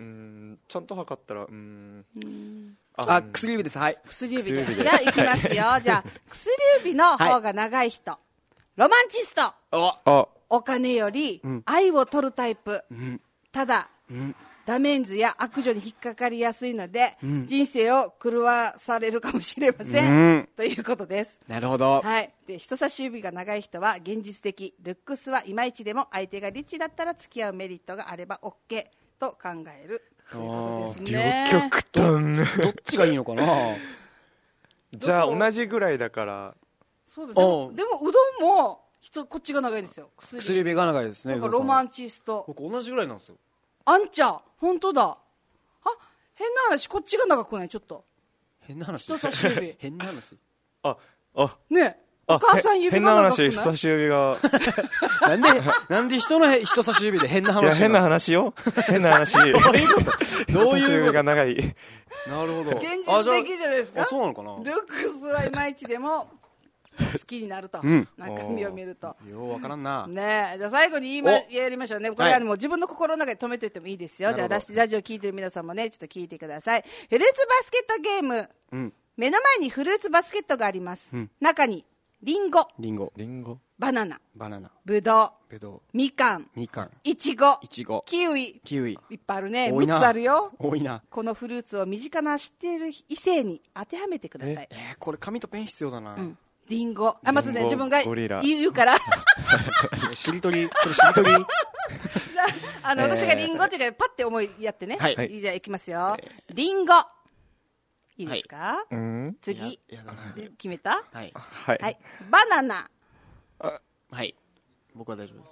ちゃんと測ったら、うん。 あ、薬指です。はい。 薬指で。じゃあ行きますよ。じゃあ薬指の方が長い人。ロマンチスト。 あ。 お金より愛を取るタイプ、うん、ただ、うん、ダメンズや悪女に引っかかりやすいので、うん、人生を狂わされるかもしれません、うん、ということです。 なるほど。 はい。で、人差し指が長い人は現実的、ルックスはいまいちでも相手がリッチだったら付き合うメリットがあれば OK と考えるということですね。 両極端。 どっちがいいのかな。 じゃあ同じぐらいだから。 そうだ。でも、でもうどんも人こっちが長いですよ。 薬, 薬指が長いですね。 なんかロマンチスト。 僕同じぐらいなんですよ。 あんちゃん本当だ。あ、変な話、こっちが長くない？ちょっと変な話。 人差し指変な話。 ああね、お母さん指が長くない？ 変な話、人差し指がなんでなんで人の人差し指で変な話？いや変な話よ。変な話。どういうこと？どういうこと？人差し指が長い。 なるほど。 現実的じゃないですか。 あ、そうなのかな。 ルックスはいまいちでも好きになると、うん、中身を見るとようわからんな。 ねえ、じゃあ最後に言いまやりましょうね。これはもう自分の心の中で止めといてもいいですよ。じゃあラジオ聞いてる皆さんもね、ちょっと聞いてください。フルーツバスケットゲーム、うん、目の前にフルーツバスケットがあります、うん、中にリンゴ、 リンゴ、 リンゴ、 バナナ、 バナナ、 ブドウ、 ブドウ、 みかん、 みかん、 いちご、 いちご、 キウイ、 キウイ、 いっぱいあるね。むつあるよ。 多いな。 このフルーツを身近な知っている異性に当てはめてください。 えー、これ紙とペン必要だな。うん、 リンゴ。あ、まずね、自分が言うから。 しりとり、それしりとり。 あの、私がリンゴっていうか、パッて思いやってね。はい。じゃあ、いきますよ。リンゴ。いいですか？次。決めた？ はい。 はい。 バナナ。 はい。僕は大丈夫です。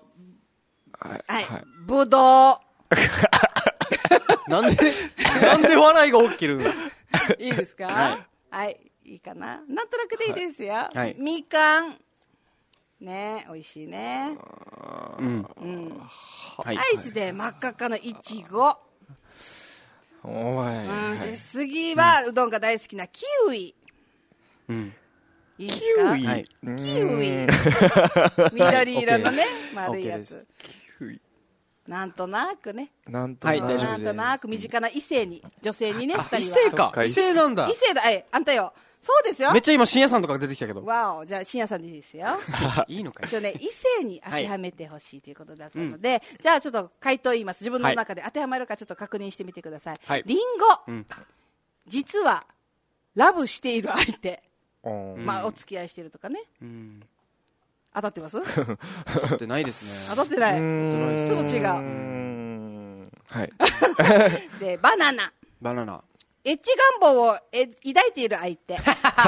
はい。ブドウ。 なんで、なんで笑いが起きるんだ。 いいですか？はい。いいかな、なんとなくでいいですよ。はい、みかんね、美味しいね。うん、うん、はい、愛知で真っ赤っかのいちご。 お前、 うん、で次はうどんが大好きなキウイ。うん、いいですか？ キウイ、 はい、キウイ緑色のね丸いやつ。キウイなんとなくね。 なんとなく、 はい、なんとなく身近な異性に、女性にね、二人は。 異性か。異性なんだ。 異性だ。え、あんたよ。そうですよ。 めっちゃ今深夜さんとか出てきたけど。 わお、じゃあ深夜さんでいいですよ。 いいのかよ。 一応ね、異性に当てはめてほしいということだったので、はい、じゃあちょっと回答言います。自分の中で当てはまるかちょっと確認してみてください。はい、リンゴ、うん、実はラブしている相手、まあお付き合いしてるとかね。うん、当たってます？ 当たってないですね。 当たってない。ちょっと違う。はい。で、バナナ。 バナナ。 エッチ願望をえ抱いている相手。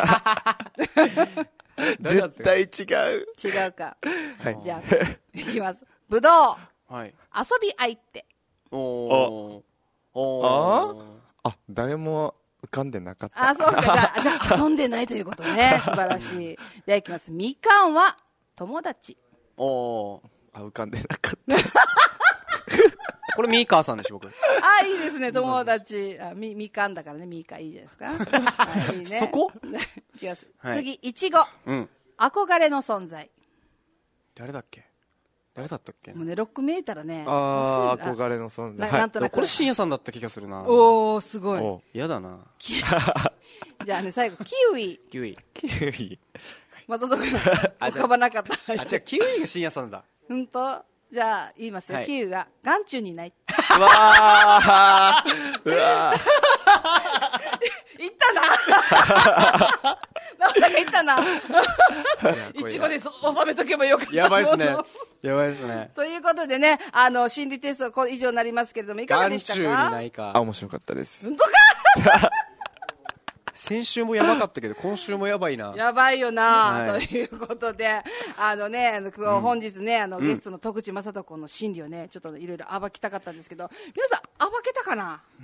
絶対違う。 違うか。はい。じゃあ、いきます。ぶどう。はい。遊び相手。 おー。 おああ誰も浮かんでなかった。 あ、そうか。じゃあ、じゃあ遊んでないということね。素晴らしい。じゃあいきます。みかんは友達。 おー。 あ、浮かんでなかった。 これミーカーさんでしょ、僕。 あ、いいですね、友達。あ、み、みかんだからね、ミーカーいいじゃないですか。はい、いいね。 そこいきます。はい、次、いちご。うん。憧れの存在。 誰だっけ誰だったっけもうね、ロック見えたらね。 あー、憧れの存在。 なんとなく。 これ深夜さんだった気がするな。 おー、すごい。 嫌だな。 じゃあね、最後、キウイ。 キウイ。 キウイ。 またどこ浮かばなかった。 あ、じゃあキウイが深夜さんだ。 ほんとじゃあ言いますよ、はい、キウイは眼中にない。 うわーうわーいったななんだかいったないちごで収めとけばよかった。 やばいですね。やばいですね。 ということでね、あの心理テスト以上になりますけれどもいかがでしたか？ 眼中にないか。 あ、面白かったです。 本当か先週もやばかったけど今週もやばいな。 やばいよな、 はい、 ということで、あのね、あの、うん、本日ね、あの、うん、ゲストの徳地正人君の心理をね、ちょっといろいろ暴きたかったんですけど、皆さん暴けたかな、うん、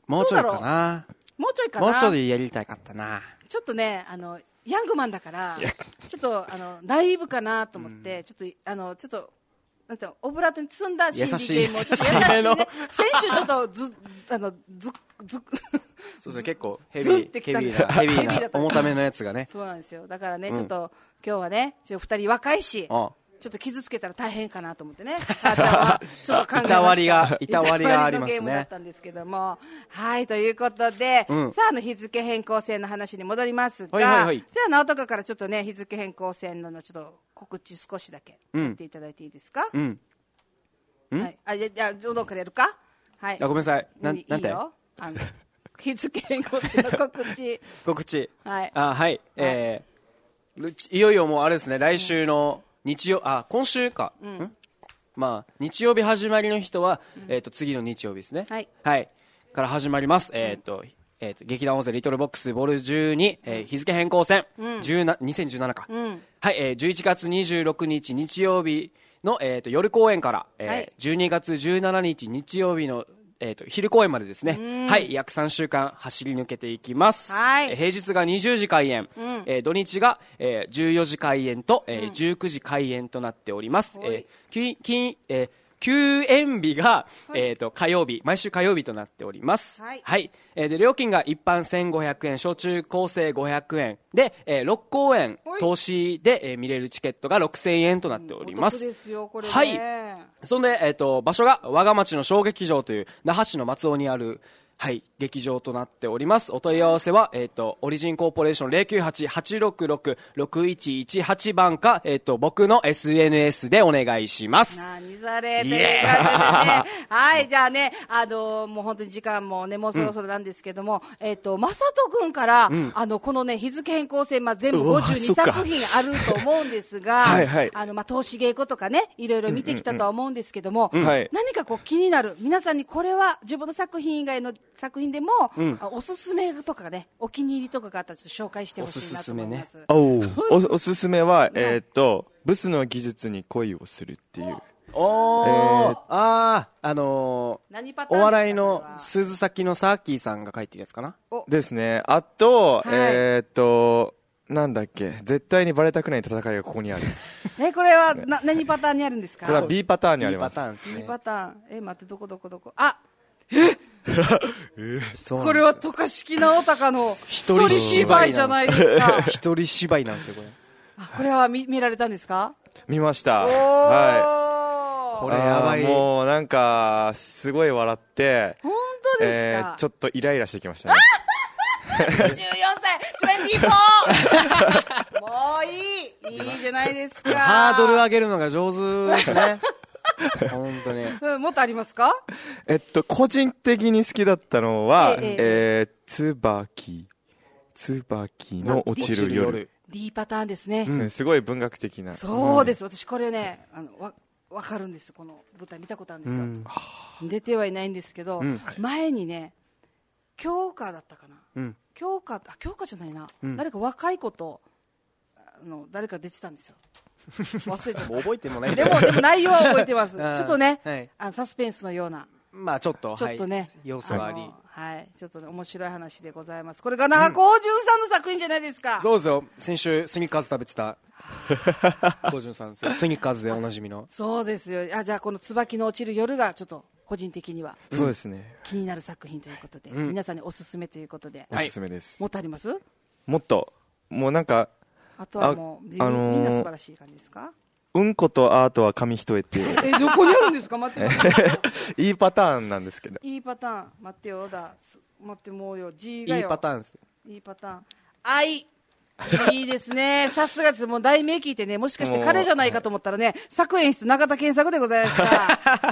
もうちょいかな。 もうちょいかな。 もうちょいやりたかったな。 ちょっとね、あの、ヤングマンだから、ちょっと、あの、ナイーブかなと思って、うん、ちょっと、あの、ちょっと、なんていうの、オブラートに包んだ心理ゲームをちょっと優しいね。先週ちょっとず、あの、ず、ず、 そうですね、結構ヘビー、ヘビーな、ヘビーな、重ためのやつがね。 そうなんですよ。だからね、ちょっと、今日はね、ちょっと二人若いし、ああちょっと傷つけたら大変かなと思ってね、母ちゃんはちょっと考えました。 いたわりが、いたわりがありますね。 ゲームだったんですけども、はい、ということで、うん、さあ、あの日付変更線の話に戻りますが、はいはいはい、じゃあ、直人からちょっとね、日付変更線のちょっと告知少しだけやっていただいていいですか。うん。うん、はい、あ、じゃあ、ジョードンからやるか。はい。 あ、ごめんなさい。なん、なんて。いいよ。 あの、日付変更線の告知。 告知。 はい。 あ、はい。えー、いよいよもうあれですね、来週の、うん日曜あ今週か、うん、まあ日曜日始まりの人は、うん、えっ、ー、と次の日曜日ですね、はい、はい、から始まります。うん、えっ、ー、とえっ、ー、と劇団大勢リトルボックスボルじゅうに、えー、日付変更線、うん、にせんじゅうななか、うん、はい、えー、じゅういちがつにじゅうろくにち日曜日のえっ、ー、と夜公演から、えーはい、じゅうにがつじゅうしちにち日曜日のえー、と昼公演までですね、はい、約さんしゅうかん走り抜けていきます。はい、えー、平日がにじゅうじ開演、うん、えー、土日が、えー、じゅうよじ開演と、えーうん、じゅうくじ開演となっております。えーききえー休演日が、はい、えー、と火曜日毎週火曜日となっております。はい、はい、えー、で料金が一般せんごひゃくえん、小中高生ごひゃくえんで、えー、ろく公演投資で、えー、見れるチケットがろくせんえんとなっております。 お得ですよこれね。 はい、そんで、えー、と場所が我が町の小劇場という那覇市の松尾にある、はい、劇場となっております。お問い合わせは、えっ、ー、と、オリジンコーポレーション ゼロきゅうはち はちろくろく ろくいちいちはち 番か、えっ、ー、と、僕の エスエヌエス でお願いします。 何それということでね。はい、じゃあね、あの、もう本当に時間もね、もうそろそろなんですけども、うん、えっ、ー、と、まさとくんから、うん、あの、このね、日付変更線、まあ、全部ごじゅうにさくひんあると思うんですが、はいはい、あの、まあ、投資稽古とかね、いろいろ見てきたとは思うんですけども、うんうんうん、何かこう気になる、皆さんにこれは自分の作品以外の作品でも、うん、おすすめとかね、お気に入りとかがあったらちょっと紹介してほしいなと思います。 おすすめね。お, おすすめは、えー、っとブスの技術に恋をするっていう。 おー、えー、あああのー、何パターンお笑いの鈴先のサーキーさんが書いてるやつかなですね。あと、はい、えー、っとなんだっけ、絶対にバレたくない戦いがここにある。 え、これはな何パターンにあるんですか？ これは B パターンにあります。 B パターンですね。 B パターン、え、待って、どこどこどこ、あえこれは渡嘉敷直隆の一人芝居じゃないですか。 一人芝居なんですよこれ。 あ、これは 見, 見られたんですか？ 見ました。 はい。 これやばい。 もうなんかすごい笑って。 本当ですか？ えー、ちょっとイライラしてきましたね。 じゅうよんさい、にじゅうよん もういいいいじゃないですか。 ハードル上げるのが上手ですね。本当に、 うん、もっとありますか？ えっと個人的に好きだったのは、えええー、つばきつばきの落ちる夜。 D パターンですね、 うん、すごい文学的な。 そうです、うん、私これね、あのわ分かるんです。この舞台見たことあるんですよ、うん、出てはいないんですけど、うん、前にね京香だったかな、うん、京香、あ、京香じゃないな、うん、誰か若い子とあの誰か出てたんですよ。忘れちゃった。 覚えてもないでもでも内容は覚えてます。ちょっとね、はい、あのサスペンスのような、 まあちょっとちょっとね、はい、 要素があり、 はい、ちょっと、ね、面白い話でございます。これが那覇光純さんの作品じゃないですか。 うん、そうですよ。先週スニッカーズ食べてた光純さんですよ。スニッカーズでおなじみの。 そうですよ。あ、じゃあこの椿の落ちる夜がちょっと個人的にはそうですね、 気になる作品ということで、うん、皆さんにおすすめということで。 おすすめです。 もっとあります？ もっともうなんかあとはもう、あのー、みんな素晴らしい感じですか？ うんことアートは紙一重っていう。 え、どこにあるんですか？待って待って。 いいパターンなんですけど。 いいパターン。待ってよ、だ。待ってもうよ。G がよ。 いいパターンです。 いいパターン。愛。いいですね。さすがです。もう題名聞いてね、もしかして彼じゃないかと思ったらね、作演出永田健作でございました。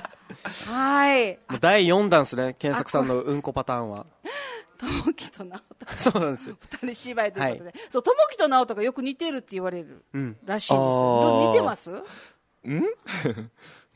はい。 もうだいよんだんですね、健作さんのうんこパターンは。 友樹と直人。 そうなんですよ。 二人芝居ということで、はい、そう、友樹と直人がよく似てるって言われるらしいんですよ。うん、似てます？ ん？ん？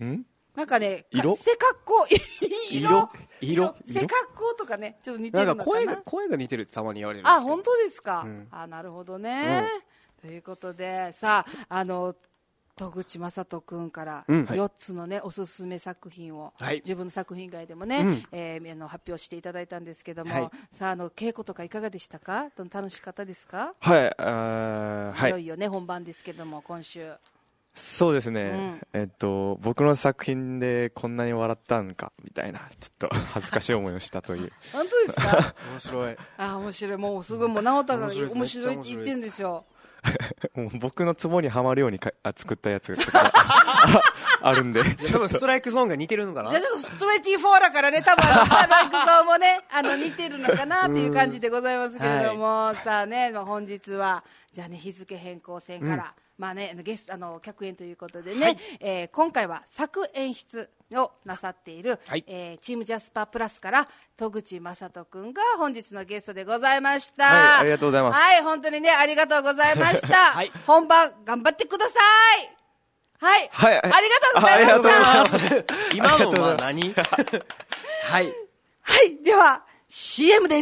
なんかね、 色背格好色色背格好とかね、ちょっと似てるのかな。 なんか声が声が似てるってたまに言われるんあ、 ですけど。 本当ですか。 うん、 あ、なるほどね、うん、ということでさあ、あの戸口正人君からよっつのね、うん、おすすめ作品を、はい、自分の作品以外でもね、うん、えー、あの発表していただいたんですけども、はい、さあ、あの稽古とかいかがでしたか？楽しかったですか？ はい、あ、はい、 いよいよね本番ですけども、今週。 そうですね、うん、えっと僕の作品でこんなに笑ったんかみたいな、ちょっと恥ずかしい思いをしたという本当ですか？ 面白い。 あ、面白い。もうすごい、もう直太が面白いって言ってるんですよ。 もう僕のツボにはまるようにかあ作ったやつがあるんで、 多分ストライクゾーンが似てるのかな。 じゃあちょっとストレイティーフォーだからね、多分ストライクゾーンもね、あの似てるのかなっていう感じでございますけれども、はい、さあね、まあ、本日はじゃあね、日付変更線から、うん、まあね、ゲスト、あの客演ということでね、はい、えー、今回は作演出をなさっている、はい、えー、チームジャスパープラスから戸口正人君が本日のゲストでございました。 はい、ありがとうございます。 はい、本当にね、ありがとうございました。はい、本番頑張ってください。はい、はい、ありがとうございました。 今のは何？はい、 はい、では シーエム です。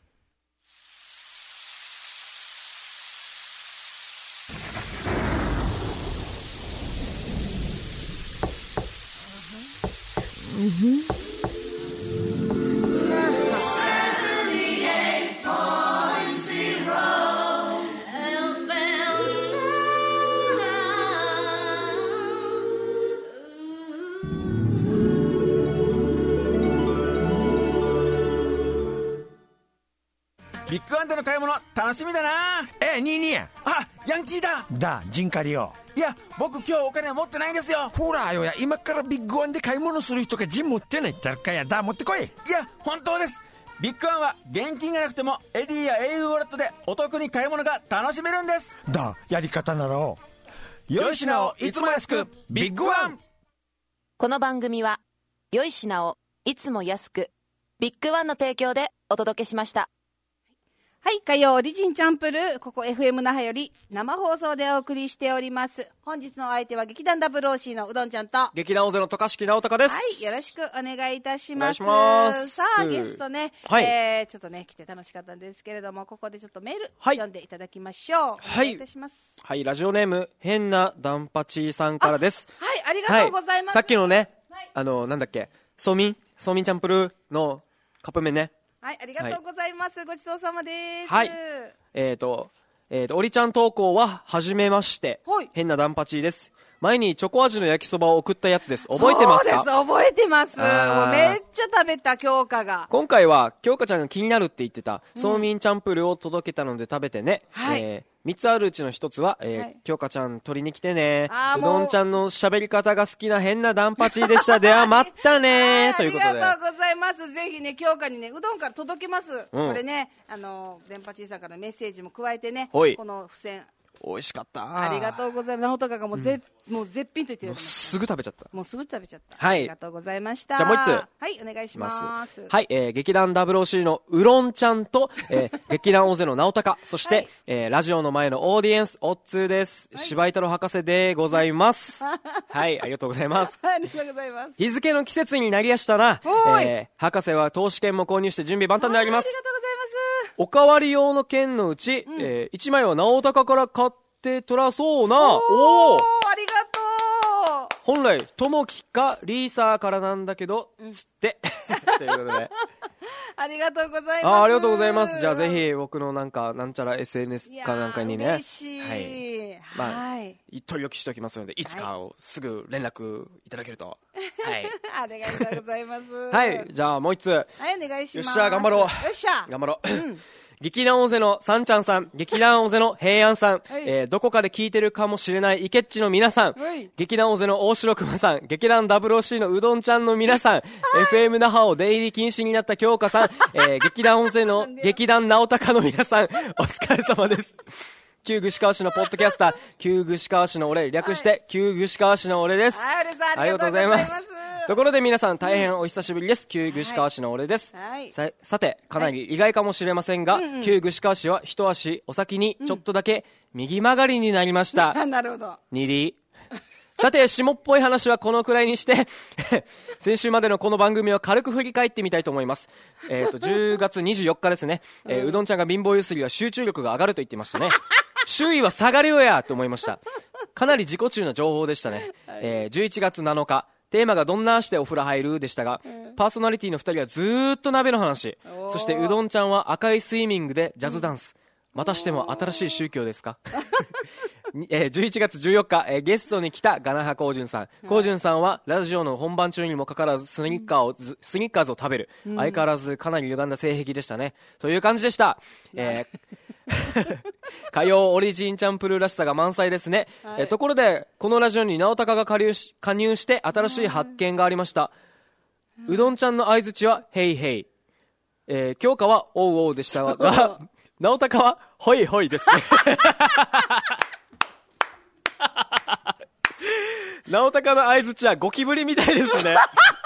ビッグワンでの買い物楽しみだな。 え、ニーニーや。 あ、ヤンキーだ。 だ、ジンカリよ。 いや、僕今日お金持ってないんですよ。 ほらよや、今からビッグワンで買い物する人がジン持ってないってあるかや。だ、持ってこい。 いや、本当です。ビッグワンは現金がなくてもエディや エーユー ウォレットでお得に買い物が楽しめるんです。 だ、やり方ならを良い品をいつも安く、ビッグワン。 この番組は良い品をいつも安く、ビッグワンの提供でお届けしました。 はい、火曜リジンチャンプルー、ここ エフエム 那覇より生放送でお送りしております。本日のお相手は劇団 ダブルオーシー のうどんちゃんと劇団オゼの渡嘉敷直隆です。 はい、よろしくお願いいたします。 お願いします。 さあ、ゲストね、はい、えー、ちょっとね来て楽しかったんですけれども、ここでちょっとメール、はい、読んでいただきましょう。 はい、お願いいたします。はい、ラジオネーム変なダンパチーさんからです。 はい、ありがとうございます。 はい、さっきのね、はい、あのなんだっけ、ソーミンソーミンチャンプルーのカップ麺ね。 はい、ありがとうございます。はい、ごちそうさまです。 はい。えっ、ー、と、えっ、ー、と、おりちゃん投稿は、はじめまして。はい。変なダンパチーです。前にチョコ味の焼きそばを送ったやつです。覚えてますか？ そうです、覚えてます。もうめっちゃ食べた、京香が。 今回は、京香ちゃんが気になるって言ってた、うん、ソーミンチャンプルーを届けたので食べてね。はい。えーみっつあるうちのひとつは、えーはい、京香ちゃん取りに来てね。うどんちゃんの喋り方が好きな変なダンパチーでした。ではまたねということで。 ありがとうございます。ぜひね、京香にね、うどんから届けます。うん、これね、あの、ダンパチーさんからメッセージも加えてね、この付箋。 美味しかった。 ありがとうございます。直人がもうぜ、うん、もう絶品と言ってる。 すぐ食べちゃった。 もうすぐ食べちゃった。 はい。 ありがとうございました。 じゃあもう一つ。 はい、お願いします。 はい、えー、劇団 ダブルオーシー のうろんちゃんと、えー、劇団オゼの直隆、そして、はい、えー、ラジオの前のオーディエンス、オッツーです。はい、柴井太郎博士でございます。はい、ありがとうございます。 ありがとうございます。 日付の季節になりやしたな。えー、博士は投資券も購入して準備万端であります。 ありがとうございます。 おかわり用の券のうち、うん、えー、いちまいは直隆から買って、で取らそうな。 おお、ありがとう。 本来ともきかリーサーからなんだけど、うん、つってということでありがとうございます。 あ、ありがとうございます。じゃあぜひ僕のなんかなんちゃら エスエヌエス かなんかにね、 嬉しい、はい、 まあ、はい、取り置きしておきますので、いつかをすぐ連絡いただけると、はい、 ありがとうございます。 はい、じゃあもう一つ、 はい、お願いします。 よっしゃ頑張ろう。よっしゃ頑張ろう、うん劇団オゼのさんちゃんさん、劇団オゼの平安さん、はい、えー、どこかで聞いてるかもしれないイケッチの皆さん、はい、劇団オゼの大城熊さん、劇団 ダブルオーシー のうどんちゃんの皆さん、はい、エフエム 那覇を出入り禁止になった京香さん、えー、劇団オゼの劇団直隆の皆さん、お疲れ様です。旧串川市のポッドキャスター、旧串川市の俺、略して、はい、旧串川市の俺です。 はい、ありがとうございます。 ところで皆さん大変お久しぶりです。旧串川市の俺です、はい、さ, さてかなり意外かもしれませんが、はい、旧串川市は一足お先にちょっとだけ右曲がりになりました、 うん、なるほど。 にりさて、下っぽい話はこのくらいにして先週までのこの番組を軽く振り返ってみたいと思います。えーとじゅうがつにじゅうよっかですね、えー、うどんちゃんが貧乏ゆすりは集中力が上がると言っていましたね周囲は下がるよやと思いました。かなり自己中な情報でしたね、えー、じゅういちがつなのかテーマがどんなしてお風呂入るでしたが、パーソナリティのふたりはずーっと鍋の話、そしてうどんちゃんは赤いスイミングでジャズダンス、またしても新しい宗教ですかえー、じゅういちがつじゅうよっか、えー、ゲストに来たガナハコウジュンさん、コウジュンさんはラジオの本番中にもかかわらずスニッカーをスニッカーズを食べる、うん、相変わらずかなり歪んだ性癖でしたねという感じでした、えー、火曜オリジンチャンプルーらしさが満載ですね、はい、えー、ところでこのラジオに直高が加入し、加入して新しい発見がありました、うん、うどんちゃんの相づちはヘイヘイ、えー、京香はおうおうでしたが直高はホイホイですね直高の相づちはゴキブリみたいですね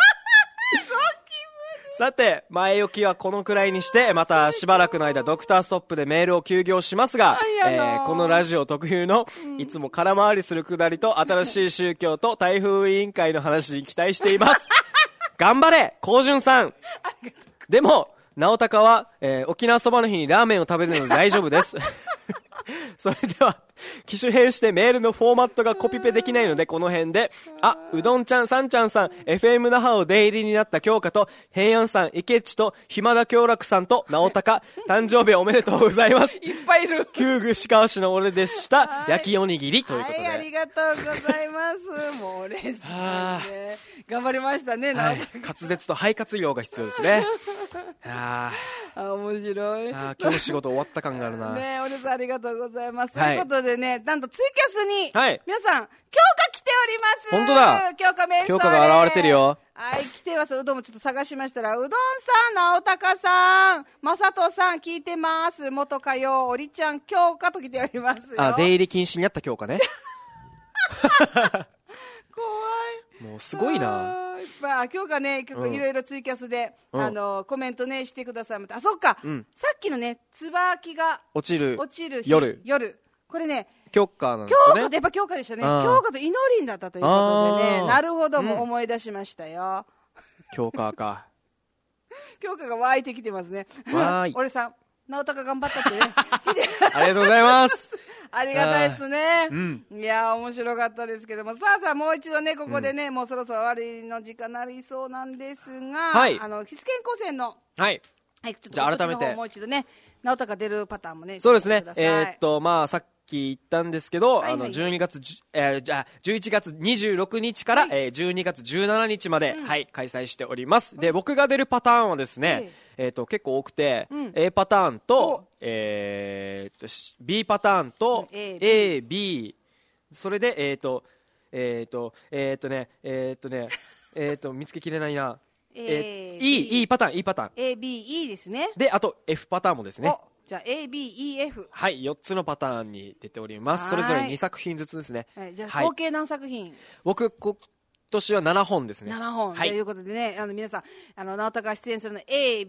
さて前置きはこのくらいにしてまたしばらくの間ドクターストップでメールを休業しますが、えー、このラジオ特有のいつも空回りするくだりと新しい宗教と台風委員会の話に期待しています頑張れコウジュンさんでも直高は、えー、沖縄そばの日にラーメンを食べるので大丈夫ですそれでは機種変してメールのフォーマットがコピペできないのでこの辺で、あ、うどんちゃん、さんちゃんさん、 エフエム 那覇を出入りになった京香と平安さん、池地と暇田京楽さんと直高誕生日おめでとうございますいっぱいいる旧具鹿川市の俺でした、はい、焼きおにぎりということで、 はい、ありがとうございますもう嬉しいですね頑張りましたね、 はい、滑舌と肺活量が必要ですねああ面白いあ今日仕事終わった感があるなねえ、お姉さんありがとうございます、 はい、 ということでね、なんとツイキャスに、はい、皆さん京香来ております。 本当だ、 京香メンソーレ、 京香が現れてるよ。 はい、来てます。うどんもちょっと探しましたら、うどんさん、直高さん、まさとさん聞いてます。元火曜おりちゃん京香と来ておりますよ。 あ、出入り禁止になった京香ね怖い、 もうすごいな。 まあ、今日がね、結構いろいろツイキャスで、うん、あのコメントねしてくださいまた。あ、そっか、うん、さっきのね、椿が落ちる落ちる日夜夜、これね、 京香なんですよね。 京香とやっぱ京香でしたね。京香と祈りんだったということでね、なるほど、もう思い出しましたよ。 京香か。 京香が湧いてきてますね。 わーい。 俺さん、直高頑張ったってね。 ありがとうございます。 ありがたいですね、 うん、 いや面白かったですけども、さあさあもう一度ね、ここでね、うん、もうそろそろ終わりの時間になりそうなんですが、はい、あの必須健康戦の、 はい、 はい、ちょっとじゃあ改めてもう一度ね、直高出るパターンもね、 そうですね、えー、っとまあさっき言ったんですけど、はいはいはい、あのじゅうにがつ、えー、じゃあじゅういちがつにじゅうろくにちから、はい、えー、じゅうにがつじゅうしちにちまで、うん、はい、開催しております。で、僕が出るパターンはですね、はい、えー、と結構多くて、うん、A パターンと、えー、と B パターンと A、B、それでえーとえーとえーとねえーとねえーと見つけきれないな、えー、E、E パターン E パターン A、B、E ですね。 であと F パターンもですね。 じゃあ A、B、E、F、 はい、よっつのパターンに出ております。それぞれにさく品ずつですね。 はい、じゃあ合計何作品？はい、 僕こ今年はななほんですね。 ななほん、はい、ということでね、あの皆さん、あの直高が出演するの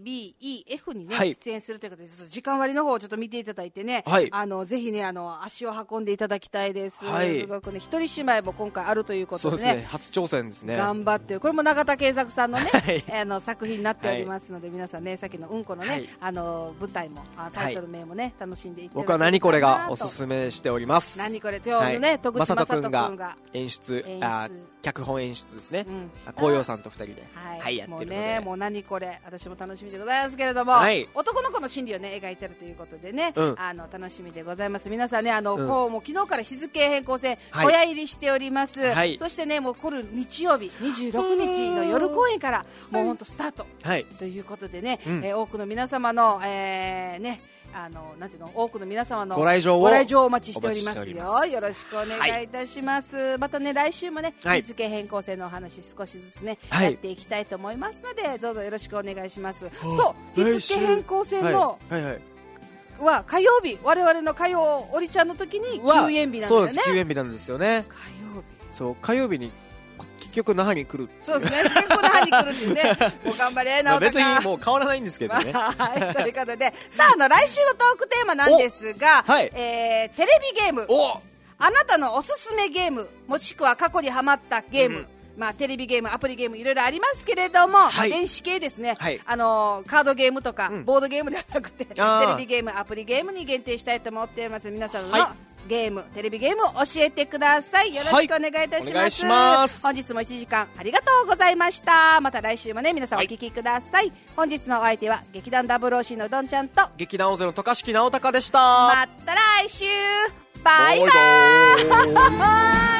A、B、E、F にね、はい、出演するということで、時間割の方をちょっと見ていただいてね、はい、あのぜひね、あの足を運んでいただきたいです。はい、すごくね、一人芝居も今回あるということでね、 そうですね、初挑戦ですね。 頑張ってこれも永田健作さんのね、はい、あの作品になっておりますので、はい、皆さんね、さっきのうんこのね、はい、あの舞台もタイトル名もね、はい、楽しんでいただきたいなと。 僕は何これがおすすめしております。 何これ、今日のね、はい、徳地正人君が演出、演出あ脚本演出ですね。うん紅葉さんとふたりで、はいはい、やってるので、 もうね、もう何これ、私も楽しみでございますけれども、はい、男の子の心理をね描いてるということでね、うん、あの楽しみでございます。皆さんね、あの、うん、こうもう昨日から日付変更線、はい、小屋入りしております、はい、そしてね、もう来る日曜日にじゅうろくにちの夜公演からもう本当スタート、はい、ということでね、うん、えー、多くの皆様の、えー、ね、あのなんていうの、多くの皆様のご来場をご来場をお待ちしておりますよ。よろしくお願いいたします、はい、またね、来週もね、日付変更線のお話少しずつね、はい、やっていきたいと思いますので、どうぞよろしくお願いします。そう日付変更線の、はいはいはい、は火曜日、我々の火曜おりちゃんの時に休園日なんだよね。 そうです、休園日なんですよね。 火曜日、 そう火曜日に結局那覇に来る。 そうですね、結構那覇に来るんですね。もう頑張れ、直高。 別にもう変わらないんですけどね。 はい、ということで、さあ、あの来週のトークテーマなんですが、はい、えー、テレビゲーム。 おあなたのおすすめゲームもしくは過去にハマったゲーム、うん、まあ、テレビゲームアプリゲームいろいろありますけれども、はい、電子系ですね、はい、あのー、カードゲームとか、うん、ボードゲームではなくてテレビゲームアプリゲームに限定したいと思っています。皆さんの、はい、ゲームテレビゲームを教えてください。よろしくお願いいたします、はい、お願いします。本日もいちじかんありがとうございました。また来週もね皆さんお聞きください、はい、本日のお相手は劇団 ダブルオーシー のうどんちゃんと劇団オゼの渡嘉敷直隆でした。 また来週バイバーイ